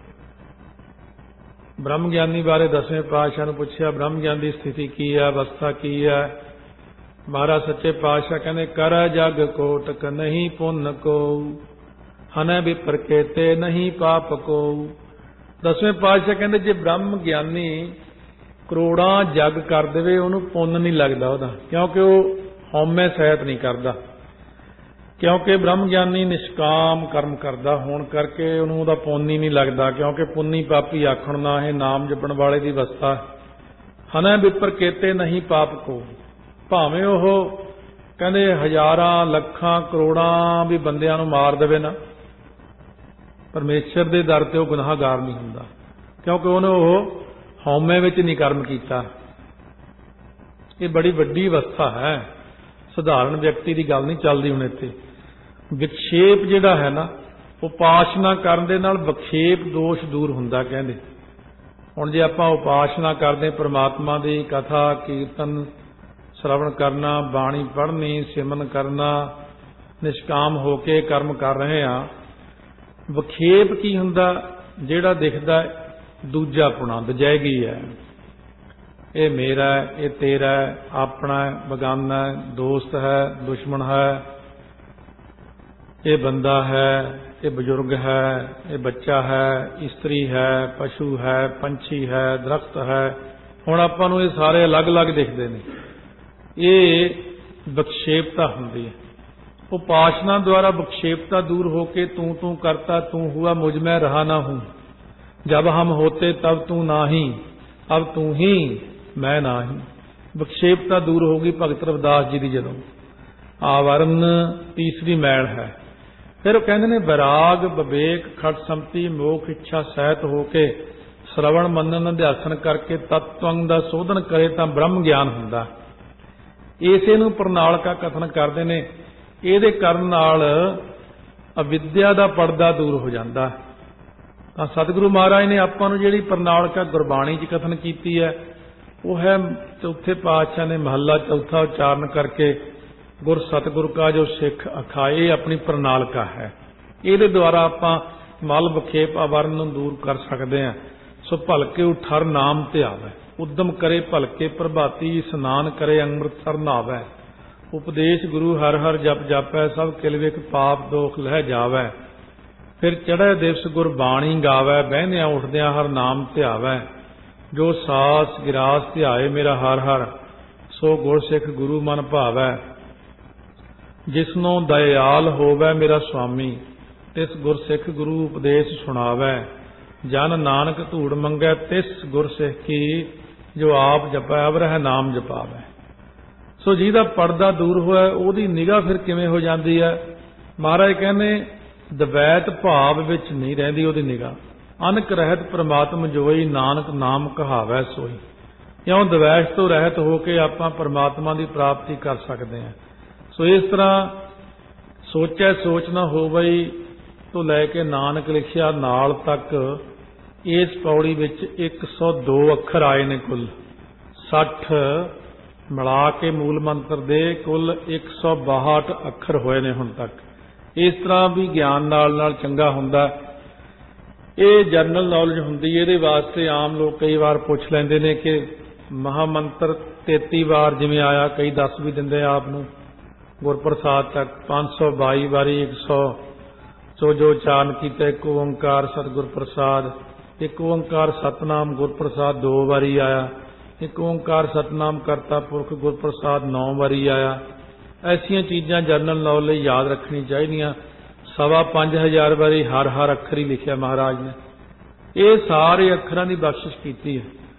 ਬ੍ਰਹਮ ਗਿਆਨੀ ਬਾਰੇ ਦਸਵੇਂ ਪਾਤਸ਼ਾਹ ਨੂੰ ਪੁੱਛਿਆ ਬ੍ਰਹਮ ਗਿਆਨ ਦੀ ਸਥਿਤੀ ਕੀ ਹੈ, ਅਵਸਥਾ ਕੀ ਹੈ? ਮਹਾਰਾਜ ਸੱਚੇ ਪਾਤਸ਼ਾਹ ਕਹਿੰਦੇ ਕਰ ਜਗ ਕੋਟਕ ਨਹੀਂ ਪੁੰਨ ਕੋ, ਹਨੈ ਵਿਪਰ ਕੇਤੇ ਨਹੀਂ ਪਾਪ ਕੋ। ਦਸਵੇਂ ਪਾਤਸ਼ਾਹ ਕਹਿੰਦੇ ਜੇ ਬ੍ਰਹਮ ਗਿਆਨੀ ਕਰੋੜਾਂ ਜਗ ਕਰ ਦੇਵੇ ਉਹਨੂੰ ਪੁੰਨ ਨਹੀਂ ਲੱਗਦਾ ਉਹਦਾ, ਕਿਉਂਕਿ ਉਹ ਹਉਮੈ ਸਹਿਤ ਨਹੀਂ ਕਰਦਾ। ਕਿਉਂਕਿ ਬ੍ਰਹਮ ਗਿਆਨੀ ਨਿਸ਼ਕਾਮ ਕਰਮ ਕਰਦਾ ਹੋਣ ਕਰਕੇ ਉਹਨੂੰ ਉਹਦਾ ਪੁੰਨ ਹੀ ਨਹੀਂ ਲੱਗਦਾ, ਕਿਉਂਕਿ ਪੁੰਨੀ ਪਾਪੀ ਆਖਣ ਨਾ ਇਹ ਨਾਮ ਜਪਣ ਵਾਲੇ ਦੀ ਅਵਸਥਾ। ਹਨੈ ਵਿਪਰ ਕੇਤੇ ਨਹੀਂ ਪਾਪ ਕੋ, ਭਾਵੇਂ ਉਹ ਕਹਿੰਦੇ ਹਜ਼ਾਰਾਂ ਲੱਖਾਂ ਕਰੋੜਾਂ ਵੀ ਬੰਦਿਆਂ ਨੂੰ ਮਾਰ ਦੇਵੇ ਨਾ, ਪਰਮੇਸ਼ਰ ਦੇ ਦਰ ਤੇ ਉਹ ਗੁਨਾਹਗਾਰ ਨਹੀਂ ਹੁੰਦਾ, ਕਿਉਂਕਿ ਉਹਨੇ ਉਹ ਹਉਮੈ ਵਿੱਚ ਨਹੀਂ ਕਰਮ ਕੀਤਾ। ਇਹ ਬੜੀ ਵੱਡੀ ਅਵਸਥਾ ਹੈ, ਸਧਾਰਨ ਵਿਅਕਤੀ ਦੀ ਗੱਲ ਨਹੀਂ ਚੱਲਦੀ ਹੁਣ ਇੱਥੇ। ਵਿਖੇਪ ਜਿਹੜਾ ਹੈ ਨਾ, ਉਪਾਸਨਾ ਕਰਨ ਦੇ ਨਾਲ ਵਿਖੇਪ ਦੋਸ਼ ਦੂਰ ਹੁੰਦਾ ਕਹਿੰਦੇ। ਹੁਣ ਜੇ ਆਪਾਂ ਉਪਾਸਨਾ ਕਰਦੇ ਪਰਮਾਤਮਾ ਦੀ ਕਥਾ ਕੀਰਤਨ ਸ਼ਰਵਣ ਕਰਨਾ, ਬਾਣੀ ਪੜ੍ਹਨੀ, ਸਿਮਰਨ ਕਰਨਾ, ਨਿਸ਼ਕਾਮ ਹੋ ਕੇ ਕਰਮ ਕਰ ਰਹੇ ਹਾਂ, ਵਿਖੇਪ ਕੀ ਹੁੰਦਾ? ਜਿਹੜਾ ਦਿਖਦਾ ਦੂਜਾ ਪੁਣਾ, ਦਜੈਗੀ ਹੈ। ਇਹ ਮੇਰਾ ਹੈ, ਇਹ ਤੇਰਾ ਹੈ, ਆਪਣਾ ਹੈ, ਬਗਾਨਾ ਹੈ, ਦੋਸਤ ਹੈ, ਦੁਸ਼ਮਣ ਹੈ, ਇਹ ਬੰਦਾ ਹੈ, ਇਹ ਬਜ਼ੁਰਗ ਹੈ, ਇਹ ਬੱਚਾ ਹੈ, ਇਸਤਰੀ ਹੈ, ਪਸ਼ੂ ਹੈ, ਪੰਛੀ ਹੈ, ਦਰਖਤ ਹੈ। ਹੁਣ ਆਪਾਂ ਨੂੰ ਇਹ ਸਾਰੇ ਅਲੱਗ-ਅਲੱਗ ਦਿਖਦੇ ਨੇ। ਇਹ ਵਿਖੇਪਤਾ ਹੁੰਦੀ ਹੈ। ਉਪਾਸਨਾ ਦੁਆਰਾ ਵਿਖੇਪਤਾ दूर होके तू तू करता तू हुआ मुझ में रहा ना हूं, जब हम होते तब तू नाही, अब तू ही मैं नाही। विक्षेपता दूर होगी भगत रविदास जी की जदों। आवरण तीसरी मैल है। फिर कहते ने वैराग विवेक खट संपति मोख इच्छा सहित होके श्रवण मनन अध्यासन करके तत्वंग का शोधन करे तो ब्रह्म ज्ञान हुंदा। इसे नूं प्रणालिका कथन करते ने। ਇਹਦੇ ਕਰਨ ਨਾਲ ਅਵਿਦਿਆ ਦਾ ਪਰਦਾ ਦੂਰ ਹੋ ਜਾਂਦਾ। ਤਾਂ ਸਤਿਗੁਰੂ ਮਹਾਰਾਜ ਨੇ ਆਪਾਂ ਨੂੰ ਜਿਹੜੀ ਪ੍ਰਣਾਲਿਕਾ ਗੁਰਬਾਣੀ 'ਚ ਕਥਨ ਕੀਤੀ ਹੈ, ਉਹ ਹੈ ਚੌਥੇ ਪਾਤਸ਼ਾਹ ਨੇ ਮਹੱਲਾ ਚੌਥਾ ਉਚਾਰਨ ਕਰਕੇ ਗੁਰ ਸਤਿਗੁਰ ਕਾ ਜੋ ਸਿੱਖ ਅਖਾਏ ਆਪਣੀ ਪ੍ਰਣਾਲਿਕਾ ਹੈ। ਇਹਦੇ ਦੁਆਰਾ ਆਪਾਂ ਮਲ ਵਿਖੇਪ ਆਵਰਨ ਨੂੰ ਦੂਰ ਕਰ ਸਕਦੇ ਹਾਂ। ਸੋ ਭਲਕੇ ਉਠਰ ਨਾਮ ਧਿਆਵੈ, ਉਦਮ ਕਰੇ ਭਲਕੇ ਪ੍ਰਭਾਤੀ, ਇਸਨਾਨ ਕਰੇ ਅੰਮ੍ਰਿਤਸਰ ਨਾਵੈ, ਉਪਦੇਸ਼ ਗੁਰੂ ਹਰ ਹਰ ਜਪ ਜਾਪੈ, ਸਭ ਕਿਲ ਵਿਖ ਪਾਪ ਦੋਖ ਲਹਿ ਜਾਵੈ, ਫਿਰ ਚੜ੍ਹੈ ਦਿਵਸ ਗੁਰਬਾਣੀ ਗਾਵੈ, ਬਹਿੰਦਿਆਂ ਉੱਠਦਿਆਂ ਹਰ ਨਾਮ ਧਿਆਵੈ, ਜੋ ਸਾਸ ਗਿਰਾਸ ਧਿਆਏ ਮੇਰਾ ਹਰ ਹਰ, ਸੋ ਗੁਰ ਸਿੱਖ ਗੁਰੂ ਮਨ ਭਾਵੈ, ਜਿਸਨੋਂ ਦਇਆਲ ਹੋਵੈ ਮੇਰਾ ਸੁਆਮੀ, ਤਿਸ ਗੁਰ ਸਿੱਖ ਗੁਰੂ ਉਪਦੇਸ਼ ਸੁਣਾਵੈ, ਜਨ ਨਾਨਕ ਧੂੜ ਮੰਗੈ ਤਿਸ ਗੁਰ ਸਿੱਖ ਕੀ, ਜੋ ਆਪ ਜਪੈ ਅਵਰਹਿ ਨਾਮ ਜਪਾਵੈ। ਸੋ ਜਿਹਦਾ ਪਰਦਾ ਦੂਰ ਹੋਇਆ ਉਹਦੀ ਨਿਗਾਹ ਫਿਰ ਕਿਵੇਂ ਹੋ ਜਾਂਦੀ ਹੈ? ਮਹਾਰਾਜ ਕਹਿੰਦੇ ਦਵੈਤ ਭਾਵ ਵਿੱਚ ਨਹੀਂ ਰਹਿੰਦੀ ਉਹਦੀ ਨਿਗਾਹ, ਅਨਕ ਰਹਿਤ ਪ੍ਰਮਾਤਮ ਜੋਈ, ਨਾਨਕ ਨਾਮ ਕਹਾਵੈ ਸੋਈ। ਕਿਉਂ? ਦਵੈਸ਼ ਤੋਂ ਰਹਿਤ ਹੋ ਕੇ ਆਪਾਂ ਪਰਮਾਤਮਾ ਦੀ ਪ੍ਰਾਪਤੀ ਕਰ ਸਕਦੇ ਹਾਂ। ਸੋ ਇਸ ਤਰ੍ਹਾਂ ਸੋਚੈ ਸੋਚ ਨਾ ਹੋਵਈ ਤੋਂ ਲੈ ਕੇ ਨਾਨਕ ਲਿਖਿਆ ਨਾਲ ਤੱਕ ਇਸ ਪੌੜੀ ਵਿੱਚ ਇੱਕ ਸੌ ਦੋ ਅੱਖਰ ਆਏ ਨੇ। ਕੁੱਲ ਸੱਠ ਮਿਲਾ ਕੇ ਮੂਲ ਮੰਤਰ ਦੇ ਕੁੱਲ ਇੱਕ ਸੌ ਬਾਹਠ ਅੱਖਰ ਹੋਏ ਨੇ ਹੁਣ ਤੱਕ। ਇਸ ਤਰ੍ਹਾਂ ਵੀ ਗਿਆਨ ਨਾਲ ਨਾਲ ਚੰਗਾ ਹੁੰਦਾ। ਇਹ ਜਨਰਲ ਨੌਲੇਜ ਹੁੰਦੀ। ਇਹਦੇ ਵਾਸਤੇ ਆਮ ਲੋਕ ਕਈ ਵਾਰ ਪੁੱਛ ਲੈਂਦੇ ਨੇ ਕਿ ਮਹਾਮੰਤਰ ਤੇਤੀ ਵਾਰ ਜਿਵੇਂ ਆਇਆ, ਕਈ ਦੱਸ ਵੀ ਦਿੰਦੇ ਆਪ ਨੂੰ ਗੁਰਪ੍ਰਸਾਦ ਤੱਕ ਪੰਜ ਸੌ ਬਾਈ ਵਾਰੀ ਇੱਕ ਸੌ ਸੋ ਜੋ ਉਚਾਰਨ ਕੀਤਾ ਇੱਕ ਓੰਕਾਰ ਸਤਿਗੁਰ ਪ੍ਰਸਾਦ, ਇੱਕ ਓੰਕਾਰ ਸਤਨਾਮ ਗੁਰਪ੍ਰਸਾਦ ਦੋ ਵਾਰੀ ਆਇਆ, ਇੱਕ ਓੰਕਾਰ ਸਤਨਾਮ ਕਰਤਾ ਪੁਰਖ ਗੁਰਪ੍ਰਸਾਦ ਨੌ ਵਾਰੀ ਆਇਆ। ਐਸੀਆਂ ਚੀਜ਼ਾਂ ਜਨਰਲ ਨੌਲੇਜ ਲਈ ਯਾਦ ਰੱਖਣੀ ਚਾਹੀਦੀਆਂ। ਸਵਾ ਪੰਜ ਹਜ਼ਾਰ ਵਾਰੀ ਹਰ ਹਰ ਅੱਖਰ ਹੀ ਲਿਖਿਆ ਮਹਾਰਾਜ ਨੇ। ਇਹ ਸਾਰੇ ਅੱਖਰਾਂ ਦੀ ਬਖਸ਼ਿਸ਼ ਕੀਤੀ ਹੈ।